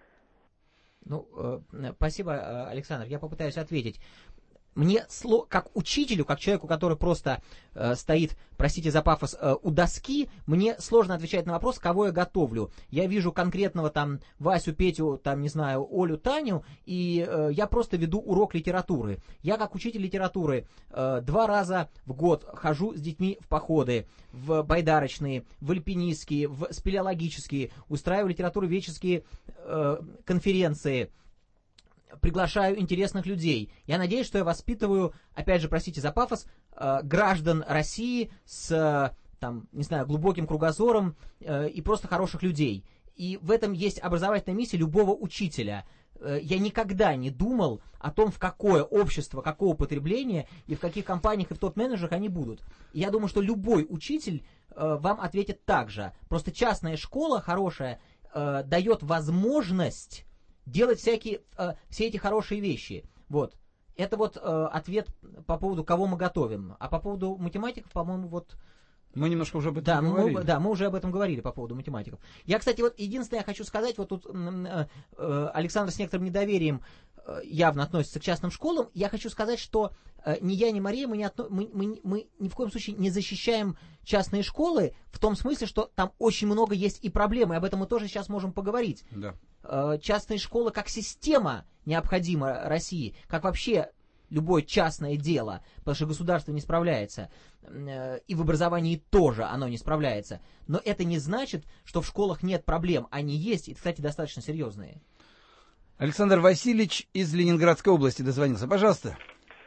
Ну, э, спасибо, Александр, я попытаюсь ответить. Мне, как учителю, как человеку, который просто э, стоит, простите за пафос, э, у доски, мне сложно отвечать на вопрос, кого я готовлю. Я вижу конкретного там Васю, Петю, там, не знаю, Олю, Таню, и э, я просто веду урок литературы. Я, как учитель литературы, э, два раза в год хожу с детьми в походы, в байдарочные, в альпинистские, в спелеологические, устраиваю литературоведческие э, конференции, приглашаю интересных людей. Я надеюсь, что я воспитываю, опять же, простите за пафос, э, граждан России с, э, там, не знаю, глубоким кругозором э, и просто хороших людей. И в этом есть образовательная миссия любого учителя. Э, я никогда не думал о том, в какое общество, какого потребления и в каких компаниях и в топ-менеджерах они будут. И я думаю, что любой учитель э, вам ответит так же. Просто частная школа хорошая э, дает возможность делать всякие, э, все эти хорошие вещи. Вот. Это вот э, ответ по поводу, кого мы готовим. А по поводу математиков, по-моему, вот... Мы немножко уже об этом да, говорили. Мы, да, мы уже об этом говорили по поводу математиков. Я, кстати, вот единственное я хочу сказать, вот тут э, э, Александр с некоторым недоверием э, явно относится к частным школам. Я хочу сказать, что э, ни я, ни Мария, мы, не отно... мы, мы, мы ни в коем случае не защищаем частные школы в том смысле, что там очень много есть и проблем, и об этом мы тоже сейчас можем поговорить. Да. Э, частные школы как система необходима России, как вообще любое частное дело, потому что государство не справляется, и в образовании тоже оно не справляется. Но это не значит, что в школах нет проблем. Они есть, и, кстати, достаточно серьезные. Александр Васильевич из Ленинградской области дозвонился. Пожалуйста.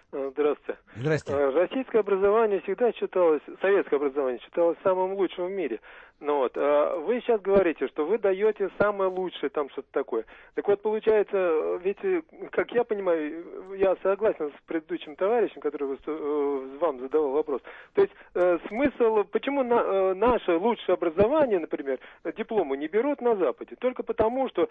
Здравствуйте. Здравствуйте. Российское образование всегда считалось, советское образование считалось самым лучшим в мире. Ну вот, вы сейчас говорите, что вы даете самое лучшее, там что-то такое. Так вот, получается, ведь, как я понимаю, я согласен с предыдущим товарищем, который вам задавал вопрос. То есть смысл, почему на, наше лучшее образование, например, дипломы не берут на Западе? Только потому, что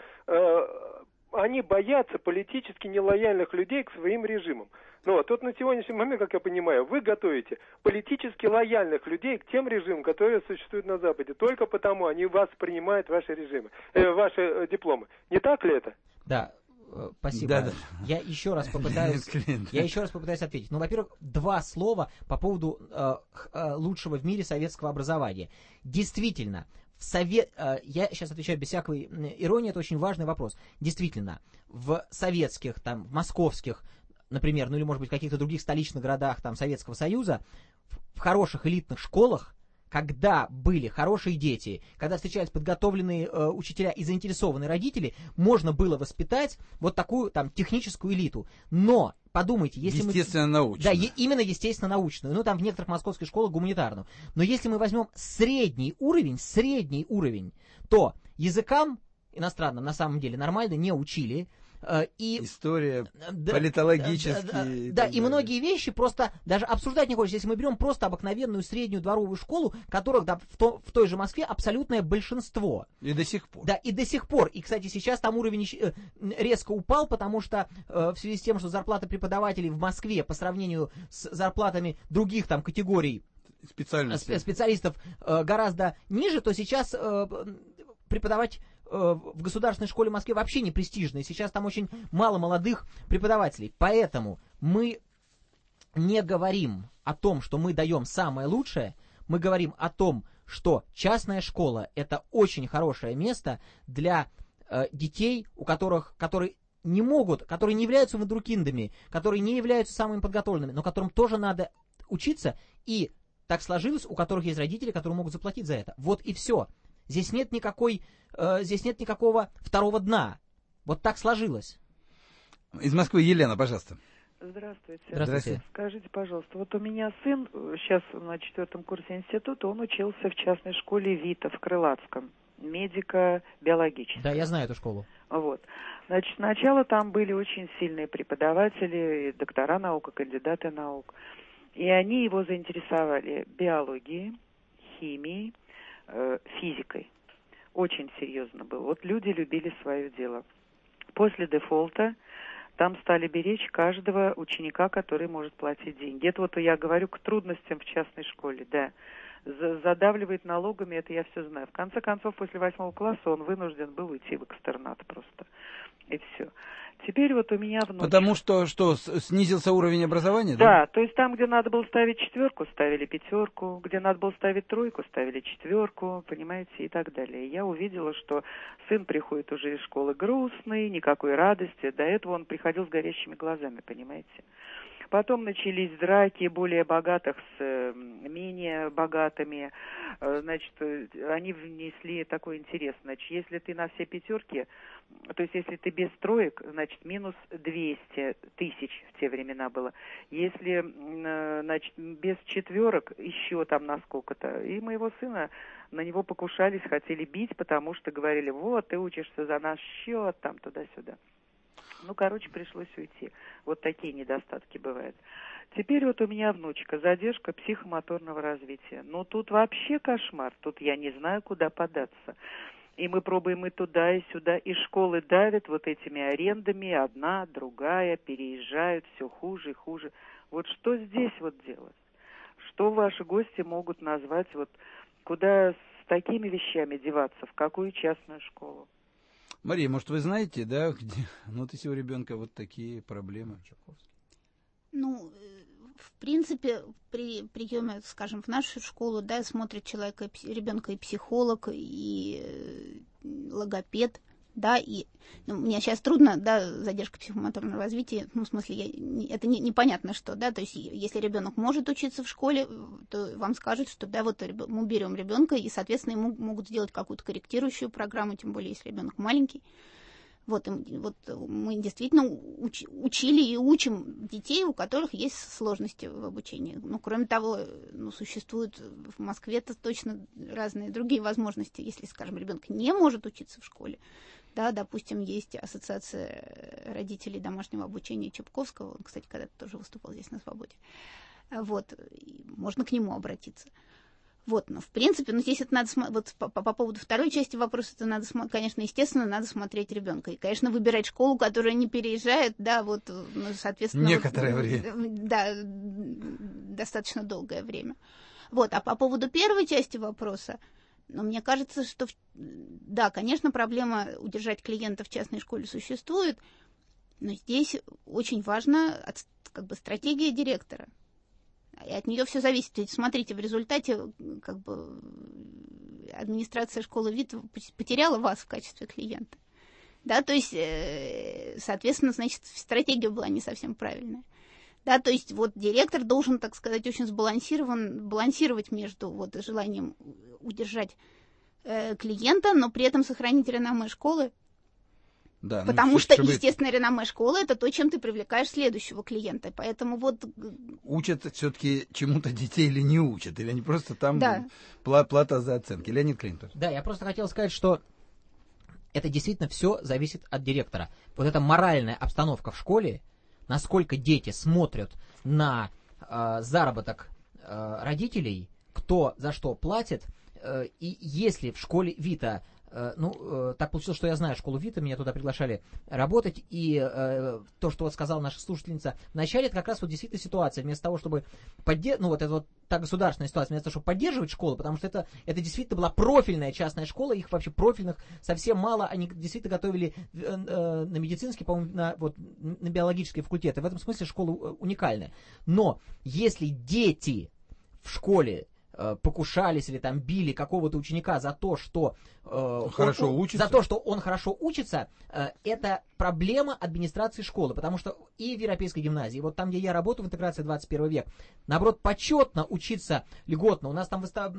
они боятся политически нелояльных людей к своим режимам. Ну, а тут на сегодняшний момент, как я понимаю, вы готовите политически лояльных людей к тем режимам, которые существуют на Западе. Только потому они вас принимают, ваши режимы, э, ваши э, дипломы. Не так ли это? Да. Спасибо. Да, да. Я еще раз попытаюсь. Я еще раз попытаюсь ответить. Ну, во-первых, два слова по поводу э, э, лучшего в мире советского образования. Действительно, в совет, э, я сейчас отвечаю без всякой иронии, это очень важный вопрос. Действительно, в советских, там, в московских, например, ну или, может быть, в каких-то других столичных городах там, Советского Союза, в, в хороших элитных школах, когда были хорошие дети, когда встречались подготовленные э, учителя и заинтересованные родители, можно было воспитать вот такую там техническую элиту. Но подумайте, если мы... Естественно-научную. Да, е- именно естественно-научную. Ну, там в некоторых московских школах гуманитарную. Но если мы возьмем средний уровень, средний уровень, то языкам иностранным на самом деле нормально не учили. И, история, да, политологические. Да, да, и, и многие вещи просто даже обсуждать не хочется. Если мы берем просто обыкновенную среднюю дворовую школу, которых да, в, то, в той же Москве абсолютное большинство. И до сих пор. Да, и до сих пор. И, кстати, сейчас там уровень резко упал, потому что э, в связи с тем, что зарплаты преподавателей в Москве по сравнению с зарплатами других там категорий специалистов э, гораздо ниже, то сейчас э, преподавать в государственной школе в Москве вообще не престижно, и сейчас там очень мало молодых преподавателей. Поэтому мы не говорим о том, что мы даем самое лучшее, мы говорим о том, что частная школа – это очень хорошее место для э, детей, у которых, которые не могут, которые не являются вундеркиндами, которые не являются самыми подготовленными, но которым тоже надо учиться, и так сложилось, у которых есть родители, которые могут заплатить за это. Вот и все. Здесь нет никакой, э, здесь нет никакого второго дна. Вот так сложилось. Из Москвы Елена, пожалуйста. Здравствуйте. Здравствуйте. Скажите, пожалуйста, вот у меня сын сейчас на четвертом курсе института, он учился в частной школе ВИТА в Крылатском, медико-биологической. Да, я знаю эту школу. Вот. Значит, сначала там были очень сильные преподаватели, доктора наук, кандидаты наук. И они его заинтересовали биологией, химией, физикой. Очень серьезно было. Вот люди любили свое дело. После дефолта там стали беречь каждого ученика, который может платить деньги. Это вот я говорю к трудностям в частной школе, да. Задавливает налогами, это я все знаю. В конце концов, после восьмого класса он вынужден был уйти в экстернат просто. И все. Теперь вот у меня внучка. Потому что, что снизился уровень образования? Да, да, то есть там, где надо было ставить четверку, ставили пятерку, где надо было ставить тройку, ставили четверку, понимаете, и так далее. И я увидела, что сын приходит уже из школы грустный, никакой радости. До этого он приходил с горящими глазами, понимаете. Потом начались драки более богатых с э, менее богатыми. Э, значит, они внесли такой интерес. Значит, если ты на все пятерки, то есть если ты без троек, значит, минус двести тысяч в те времена было. Если, э, значит, без четверок, еще там на сколько-то. И моего сына, на него покушались, хотели бить, потому что говорили, вот, ты учишься за наш счет, там, туда-сюда. Ну, короче, пришлось уйти. Вот такие недостатки бывают. Теперь вот у меня внучка, задержка психомоторного развития. Ну, тут вообще кошмар. Тут я не знаю, куда податься. И мы пробуем и туда, и сюда. И школы давят вот этими арендами. Одна, другая, переезжают, все хуже и хуже. Вот что здесь вот делать? Что ваши гости могут назвать, вот куда с такими вещами деваться, в какую частную школу? Мария, может, вы знаете, да, где, ну, вот если у ребенка вот такие проблемы? Ну, в принципе, при приеме, скажем, в нашу школу, да, смотрит человека, ребенка и психолог, и логопед, да, и ну, мне сейчас трудно, да, задержка психомоторного развития, ну, в смысле, я, это не, непонятно что, да, то есть если ребенок может учиться в школе, то вам скажут, что, да, вот мы берем ребенка, и, соответственно, ему могут сделать какую-то корректирующую программу, тем более, если ребенок маленький, Вот, вот мы действительно уч, учили и учим детей, у которых есть сложности в обучении. Ну, кроме того, ну, существуют в Москве-то точно разные другие возможности. Если, скажем, ребенок не может учиться в школе, да, допустим, есть ассоциация родителей домашнего обучения Чепковского, он, кстати, когда-то тоже выступал здесь на «Свободе». Вот, можно к нему обратиться. Вот, но в принципе, ну здесь это надо вот по, по поводу второй части вопроса, это надо, конечно, естественно, надо смотреть ребенка. И, конечно, выбирать школу, которая не переезжает, да, вот, ну, соответственно... Некоторое вот, время. Да, достаточно долгое время. Вот, а по поводу первой части вопроса, ну, мне кажется, что, да, конечно, проблема удержать клиента в частной школе существует, но здесь очень важна, как бы, стратегия директора. И от нее все зависит. Ведь смотрите, в результате как бы администрация школы ВИТ потеряла вас в качестве клиента. Да, то есть, соответственно, значит, стратегия была не совсем правильная. Да, то есть вот директор должен, так сказать, очень сбалансирован, балансировать между вот желанием удержать э, клиента, но при этом сохранить реноме школы. Да, потому ну, что, чтобы... естественно, реноме школы — это то, чем ты привлекаешь следующего клиента. Поэтому вот... Учат все-таки чему-то детей или не учат? Или они просто там да. плата за оценки? Леонид Клинтон. Да, я просто хотел сказать, что это действительно все зависит от директора. Вот эта моральная обстановка в школе, насколько дети смотрят на э, заработок э, родителей, кто за что платит, э, и если в школе ВИТа, э, ну, э, так получилось, что я знаю школу ВИТа, меня туда приглашали работать, и э, то, что вот сказала наша слушательница, вначале это как раз вот действительно ситуация, вместо того, чтобы поддерживать, ну, вот это вот та государственная ситуация, вместо того, чтобы поддерживать школу, потому что это, это действительно была профильная частная школа, их вообще профильных совсем мало, они действительно готовили э, э, на медицинский, по-моему, на, вот, на биологические факультеты, в этом смысле школа уникальная. Но если дети в школе покушались или там били какого-то ученика за то, что э, хорошо он, учится. за то, что он хорошо учится, э, это проблема администрации школы, потому что и в Европейской гимназии, вот там, где я работаю в интеграции двадцать первый век, наоборот, почетно учиться льготно. У нас там выстав...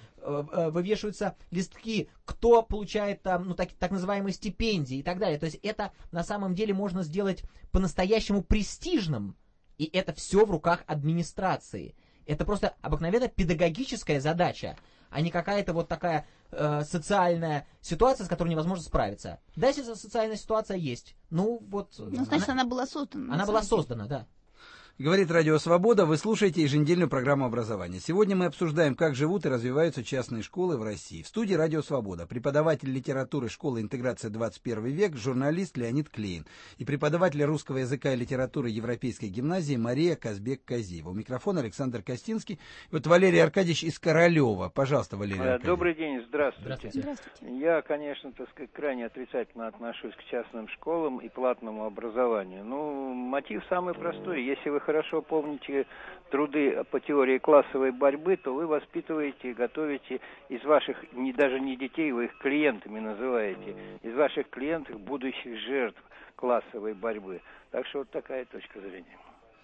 вывешиваются листки, кто получает там, ну, так, так называемые стипендии и так далее. То есть это на самом деле можно сделать по-настоящему престижным, и это все в руках администрации. Это просто обыкновенная педагогическая задача, а не какая-то вот такая э, социальная ситуация, с которой невозможно справиться. Да, если социальная ситуация есть, ну вот... Ну, значит, она, она была создана. Она была создана, да. Говорит Радио Свобода, вы слушаете еженедельную программу образования. Сегодня мы обсуждаем, как живут и развиваются частные школы в России. В студии Радио Свобода преподаватель литературы школы «Интеграция двадцать первый век», журналист Леонид Клейн и преподаватель русского языка и литературы Европейской гимназии Мария Казбек-Казиева. У микрофона Александр Костинский. Вот Валерий Аркадьевич из Королева. Пожалуйста, Валерий Аркадьевич. Добрый день, здравствуйте. Здравствуйте. Здравствуйте. Я, конечно, так сказать, крайне отрицательно отношусь к частным школам и платному образованию. Ну, мотив самый простой. Если вы хорошо помните труды по теории классовой борьбы, то вы воспитываете и готовите из ваших, не, даже не детей, вы их клиентами называете, из ваших клиентов будущих жертв классовой борьбы. Так что вот такая точка зрения.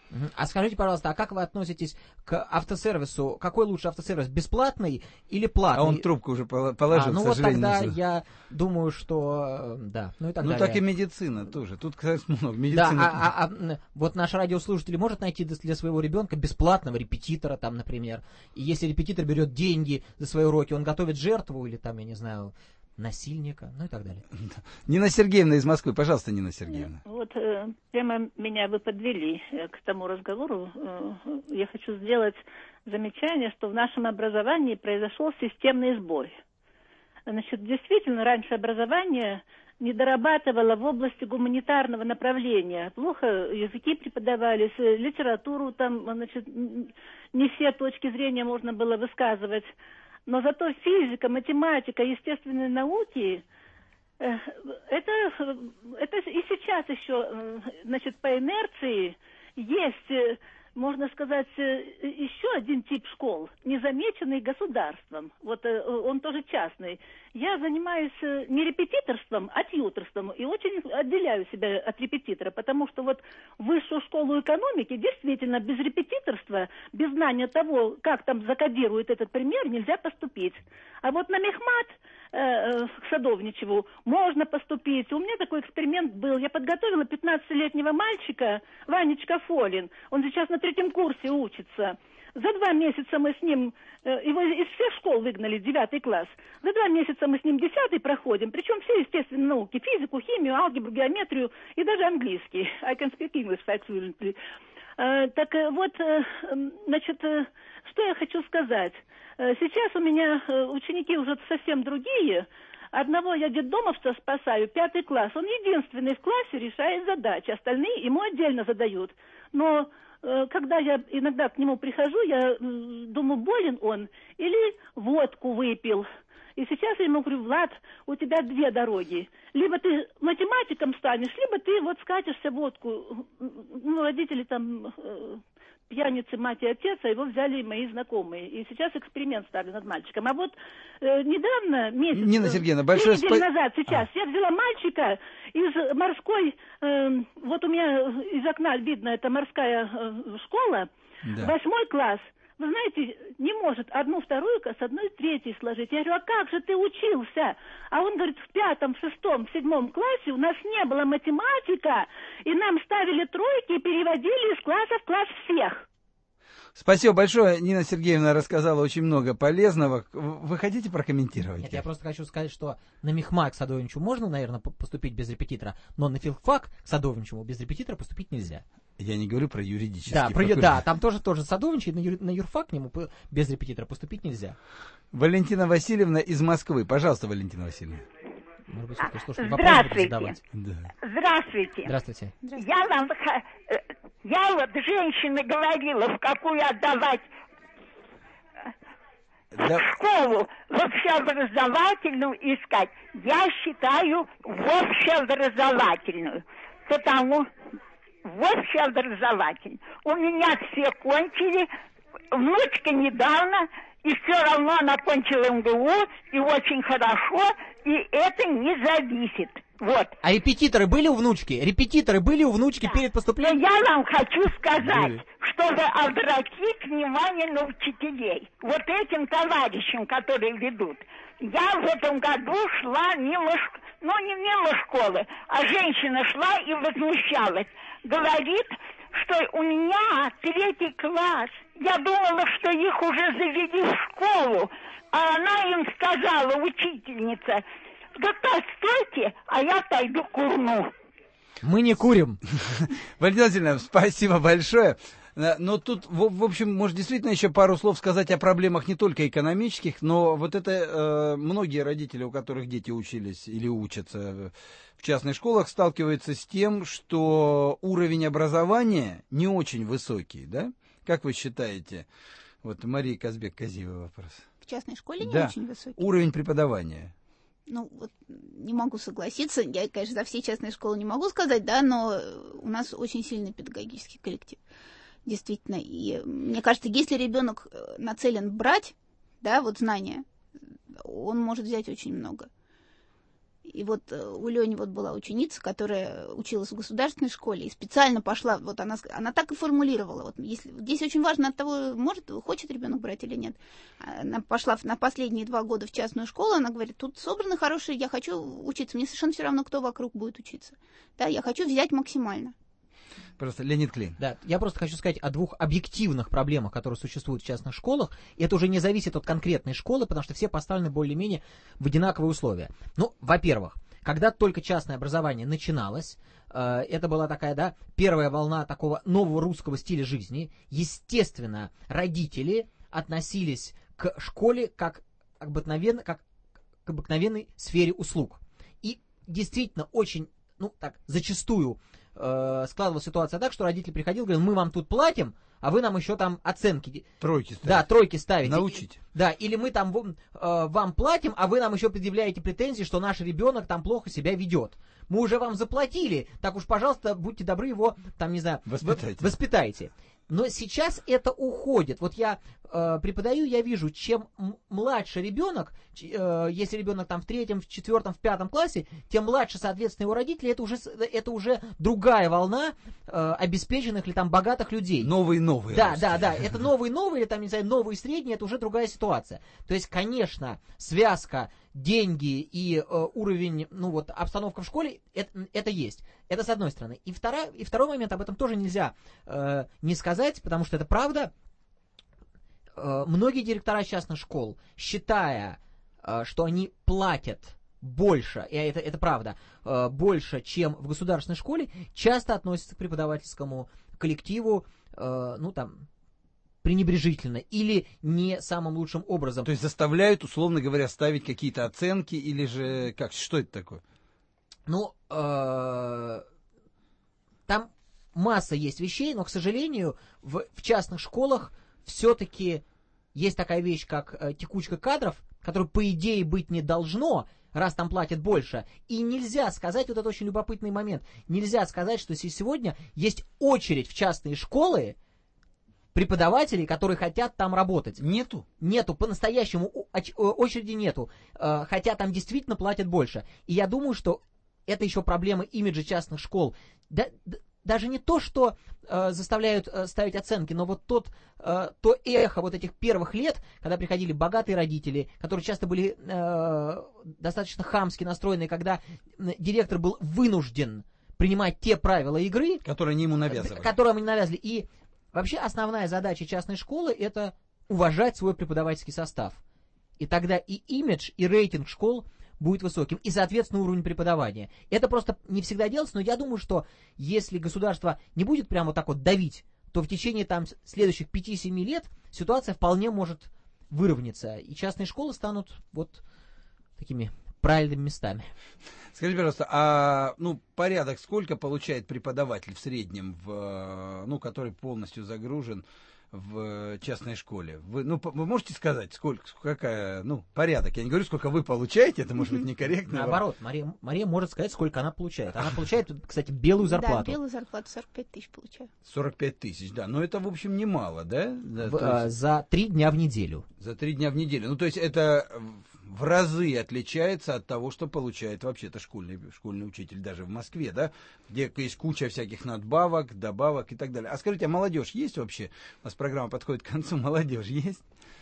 А скажите, пожалуйста, а как вы относитесь к автосервису? Какой лучше автосервис, бесплатный или платный? А он трубку уже положил, а, ну к вот сожалению. тогда я думаю, что да. Ну, и так ну далее. так и медицина тоже. Тут, кстати, много. Медицина. Да, а, а, а вот наш радиослушатель может найти для своего ребенка бесплатного репетитора, там, например. И если репетитор берет деньги за свои уроки, он готовит жертву или там, я не знаю, насильника, ну и так далее. Нина Сергеевна из Москвы. Пожалуйста, Нина Сергеевна. Вот э, прямо меня вы подвели э, к тому разговору. Э, я хочу сделать замечание, что в нашем образовании произошел системный сбой. Значит, действительно, раньше образование не дорабатывало в области гуманитарного направления. Плохо языки преподавались, литературу там, значит, не все точки зрения можно было высказывать. Но зато физика, математика, естественные науки, э, это, это и сейчас еще, значит, по инерции есть можно сказать, еще один тип школ, незамеченный государством. Вот он тоже частный. Я занимаюсь не репетиторством, а тьюторством. И очень отделяю себя от репетитора, потому что вот в высшую школу экономики действительно без репетиторства, без знания того, как там закодирует этот пример, нельзя поступить. А вот на мехмат, э, к Садовничеву, можно поступить. У меня такой эксперимент был. Я подготовила пятнадцатилетнего мальчика, Ванечка Фолин. Он сейчас на третьем курсе учится. За два месяца мы с ним, э, его из всех школ выгнали, девятый класс. За два месяца мы с ним десятый проходим, причем все естественные науки, физику, химию, алгебру, геометрию и даже английский. I can speak English fluently. Э, так э, вот, э, значит, э, что я хочу сказать. Э, сейчас у меня э, ученики уже совсем другие. Одного я детдомовца спасаю, пятый класс. Он единственный в классе решает задачи, остальные ему отдельно задают. Но э, когда я иногда к нему прихожу, я э, думаю, болен он или водку выпил. И сейчас я ему говорю: Влад, у тебя две дороги. Либо ты математиком станешь, либо ты вот скатишься в водку. Ну, родители там... Э, пьяницы, мать и отец, а его взяли мои знакомые. И сейчас эксперимент ставлю над мальчиком. А вот э, недавно, месяц... Нина Сергеевна, большое спасибо. Неделю назад, сейчас, а. я взяла мальчика из морской... Э, вот у меня из окна видно, это морская э, школа, да. Восьмой класс. Вы знаете, не может одну вторую с одной третьей сложить. Я говорю: а как же ты учился? А он говорит: в пятом, в шестом, в седьмом классе у нас не было математика, и нам ставили тройки и переводили из класса в класс всех. Спасибо большое. Нина Сергеевна рассказала очень много полезного. Вы хотите прокомментировать? Нет, я просто хочу сказать, что на мехмат к Садовничему можно, наверное, поступить без репетитора, но на филфак к Садовничему без репетитора поступить нельзя. Я не говорю про юридический да, про, да, там тоже тоже Садовничий, на, юр, на юрфак к нему без репетитора поступить нельзя. Валентина Васильевна из Москвы. Пожалуйста, Валентина Васильевна. Может быть, что, что Здравствуйте. Да. Здравствуйте. Здравствуйте. Я вам, я вот женщине говорила, в какую отдавать да. школу, в общеобразовательную искать. Я считаю в общеобразовательную, потому в общеобразовательную. У меня все кончили, внучка недавно, и все равно она кончила эм гэ у, и очень хорошо, и это не зависит. Вот. А репетиторы были у внучки? Репетиторы были у внучки да. перед поступлением? Но я вам хочу сказать, были. Чтобы обратить внимание на учителей, вот этим товарищам, которые ведут. Я в этом году шла мимо, ну не мимо школы, а женщина шла и возмущалась. Говорит, что у меня третий класс. Я думала, что их уже завели в школу. А она им сказала, учительница: да постойте, а я пойду курну. Мы не курим. Валентина Васильевна, спасибо большое. Но тут, в, в общем, может действительно еще пару слов сказать о проблемах не только экономических, но вот это э, многие родители, у которых дети учились или учатся в частных школах, сталкиваются с тем, что уровень образования не очень высокий, да? Как вы считаете? Вот Мария Казбек-Казиева вопрос. В частной школе не да. очень высокий. Уровень преподавания. Ну, вот не могу согласиться. Я, конечно, за все частные школы не могу сказать, да, но у нас очень сильный педагогический коллектив. Действительно. И мне кажется, если ребенок нацелен брать, да, вот знания, он может взять очень много. И вот у Лени вот была ученица, которая училась в государственной школе и специально пошла, вот она, она так и формулировала. Вот если, здесь очень важно от того, может, хочет ребенок брать или нет. Она пошла на последние два года в частную школу, она говорит: тут собраны хорошие, я хочу учиться, мне совершенно все равно, кто вокруг будет учиться. Да, я хочу взять максимально. Просто Леонид Клейн. Да, я просто хочу сказать о двух объективных проблемах, которые существуют в частных школах. И это уже не зависит от конкретной школы, потому что все поставлены более-менее в одинаковые условия. Ну, во-первых, когда только частное образование начиналось, э, это была такая, да, первая волна такого нового русского стиля жизни. Естественно, родители относились к школе как, обыкновенно, как к обыкновенной сфере услуг. И действительно очень, ну так, зачастую складывалась ситуация так, что родители приходили и говорили: мы вам тут платим, а вы нам еще там оценки... Тройки ставите. Да, тройки ставите. Научите. Да, или мы там э, вам платим, а вы нам еще предъявляете претензии, что наш ребенок там плохо себя ведет. Мы уже вам заплатили, так уж, пожалуйста, будьте добры, его там, не знаю... Воспитайте. Воспитайте. Но сейчас это уходит. Вот я э, преподаю, я вижу, чем младше ребенок, э, если ребенок там в третьем, в четвертом, в пятом классе, тем младше, соответственно, его родители, это уже, это уже другая волна э, обеспеченных или там богатых людей. Новые-новые. Да, да, да. Это новые-новые, или там, не знаю, новые средние, это уже другая ситуация. То есть, конечно, связка деньги и э, уровень, ну вот, обстановка в школе, это, это есть. Это с одной стороны. И, вторая, и второй момент, об этом тоже нельзя э, не сказать, потому что это правда. Э, многие директора частных школ, считая, э, что они платят больше, и это, это правда, э, больше, чем в государственной школе, часто относятся к преподавательскому коллективу, э, ну там, пренебрежительно или не самым лучшим образом. То есть заставляют, условно говоря, ставить какие-то оценки или же как? Что это такое? Ну, э, там масса есть вещей, но, к сожалению, в, в частных школах все-таки есть такая вещь, как э, текучка кадров, которой, по идее, быть не должно, раз там платят больше. И нельзя сказать, вот это очень любопытный момент, нельзя сказать, что сегодня есть очередь в частные школы преподавателей, которые хотят там работать. Нету? Нету, по-настоящему очереди нету, хотя там действительно платят больше. И я думаю, что это еще проблема имиджа частных школ. Да, да, даже не то, что э, заставляют э, ставить оценки, но вот тот, э, то эхо вот этих первых лет, когда приходили богатые родители, которые часто были э, достаточно хамски настроены, когда директор был вынужден принимать те правила игры, которые они ему навязывали. Которые ему навязывали. И вообще основная задача частной школы – это уважать свой преподавательский состав. И тогда и имидж, и рейтинг школ будет высоким, и, соответственно, уровень преподавания. Это просто не всегда делается, но я думаю, что если государство не будет прямо вот так вот давить, то в течение там следующих пяти-семи лет ситуация вполне может выровняться, и частные школы станут вот такими правильными местами. Скажите, пожалуйста, а ну, порядок сколько получает преподаватель в среднем, в, ну, который полностью загружен в частной школе? Вы, ну, вы можете сказать, сколько, какая, ну, порядок? Я не говорю, сколько вы получаете, это может быть некорректно. Наоборот, Мария, Мария может сказать, сколько она получает. Она получает, кстати, белую зарплату. Да, белую зарплату сорок пять тысяч получаю. сорок пять тысяч, да. Но это, в общем, немало, да? да в, а, есть... За три дня в неделю. За три дня в неделю. Ну, то есть это в разы отличается от того, что получает вообще-то школьный, школьный учитель даже в Москве, да? Где есть куча всяких надбавок, добавок и так далее. А скажите, а молодежь есть вообще? У нас программа подходит к концу. Молодежь есть?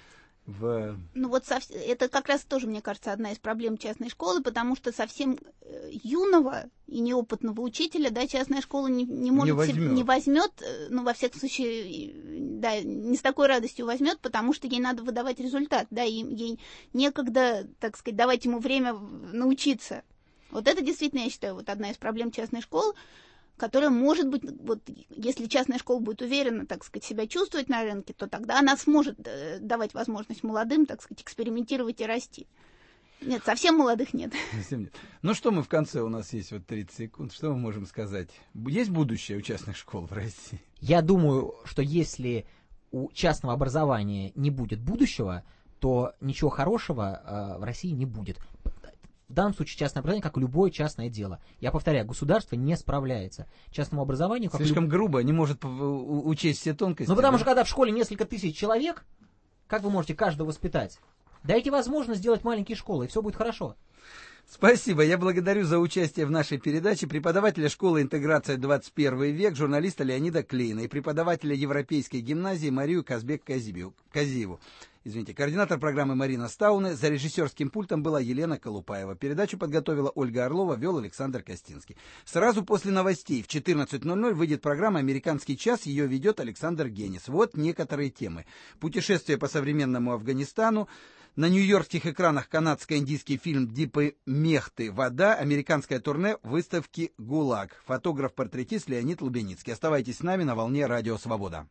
В... Ну вот сов... это как раз тоже, мне кажется, одна из проблем частной школы, потому что совсем юного и неопытного учителя, да, частная школа не, не может не возьмет. Себе, не возьмет, ну, во всяком случае, да, не с такой радостью возьмет, потому что ей надо выдавать результат, да, и ей некогда, так сказать, давать ему время научиться. Вот это действительно, я считаю, вот одна из проблем частной школы, которая, может быть, вот, если частная школа будет уверенно, так сказать, себя чувствовать на рынке, то тогда она сможет давать возможность молодым, так сказать, экспериментировать и расти. Нет, совсем молодых нет. Совсем нет. Ну что мы в конце, у нас есть вот тридцать секунд, что мы можем сказать? Есть будущее у частных школ в России? Я думаю, что если у частного образования не будет будущего, то ничего хорошего э, в России не будет. В данном случае частное образование, как и любое частное дело. Я повторяю, государство не справляется. Частному образованию... Как Слишком люб... грубо, не может учесть все тонкости. Ну, потому да? что когда в школе несколько тысяч человек, как вы можете каждого воспитать? Дайте возможность сделать маленькие школы, и все будет хорошо. Спасибо. Я благодарю за участие в нашей передаче преподавателя школы «Интеграция двадцать первый век», журналиста Леонида Клейна и преподавателя Европейской гимназии Марию Казбек-Казиеву. Извините, координатор программы Марина Стауне, за режиссерским пультом была Елена Колупаева. Передачу подготовила Ольга Орлова, вел Александр Костинский. Сразу после новостей в четырнадцать ноль ноль выйдет программа «Американский час», ее ведет Александр Генис. Вот некоторые темы. Путешествие по современному Афганистану. На нью-йоркских экранах канадско-индийский фильм «Дипы Мехты. Вода», американское турне выставки «ГУЛАГ». Фотограф-портретист Леонид Лубеницкий. Оставайтесь с нами на волне Радио Свобода.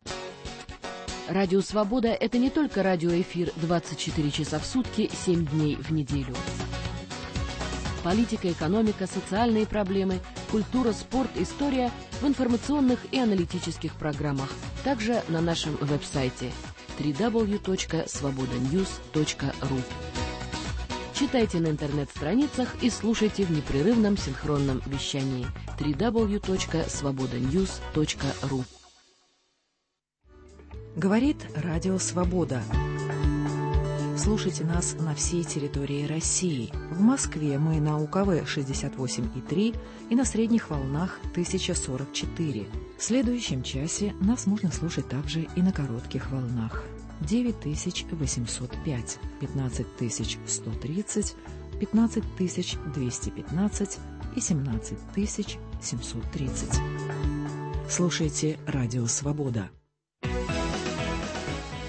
Радио Свобода – это не только радиоэфир двадцать четыре часа в сутки, семь дней в неделю. Политика, экономика, социальные проблемы, культура, спорт, история в информационных и аналитических программах. Также на нашем веб-сайте дабл ю дабл ю дабл ю точка свобода ньюс точка ру. Читайте на интернет-страницах и слушайте в непрерывном синхронном вещании дабл ю дабл ю дабл ю точка свобода ньюс точка ру. Говорит Радио Свобода. Слушайте нас на всей территории России. В Москве мы на У Ка В шестьдесят восемь и три и на средних волнах тысяча сорок четыре. В следующем часе нас можно слушать также и на коротких волнах. девять тысяч восемьсот пять, пятнадцать тысяч сто тридцать, пятнадцать тысяч двести пятнадцать и семнадцать тысяч семьсот тридцать. Слушайте Радио Свобода.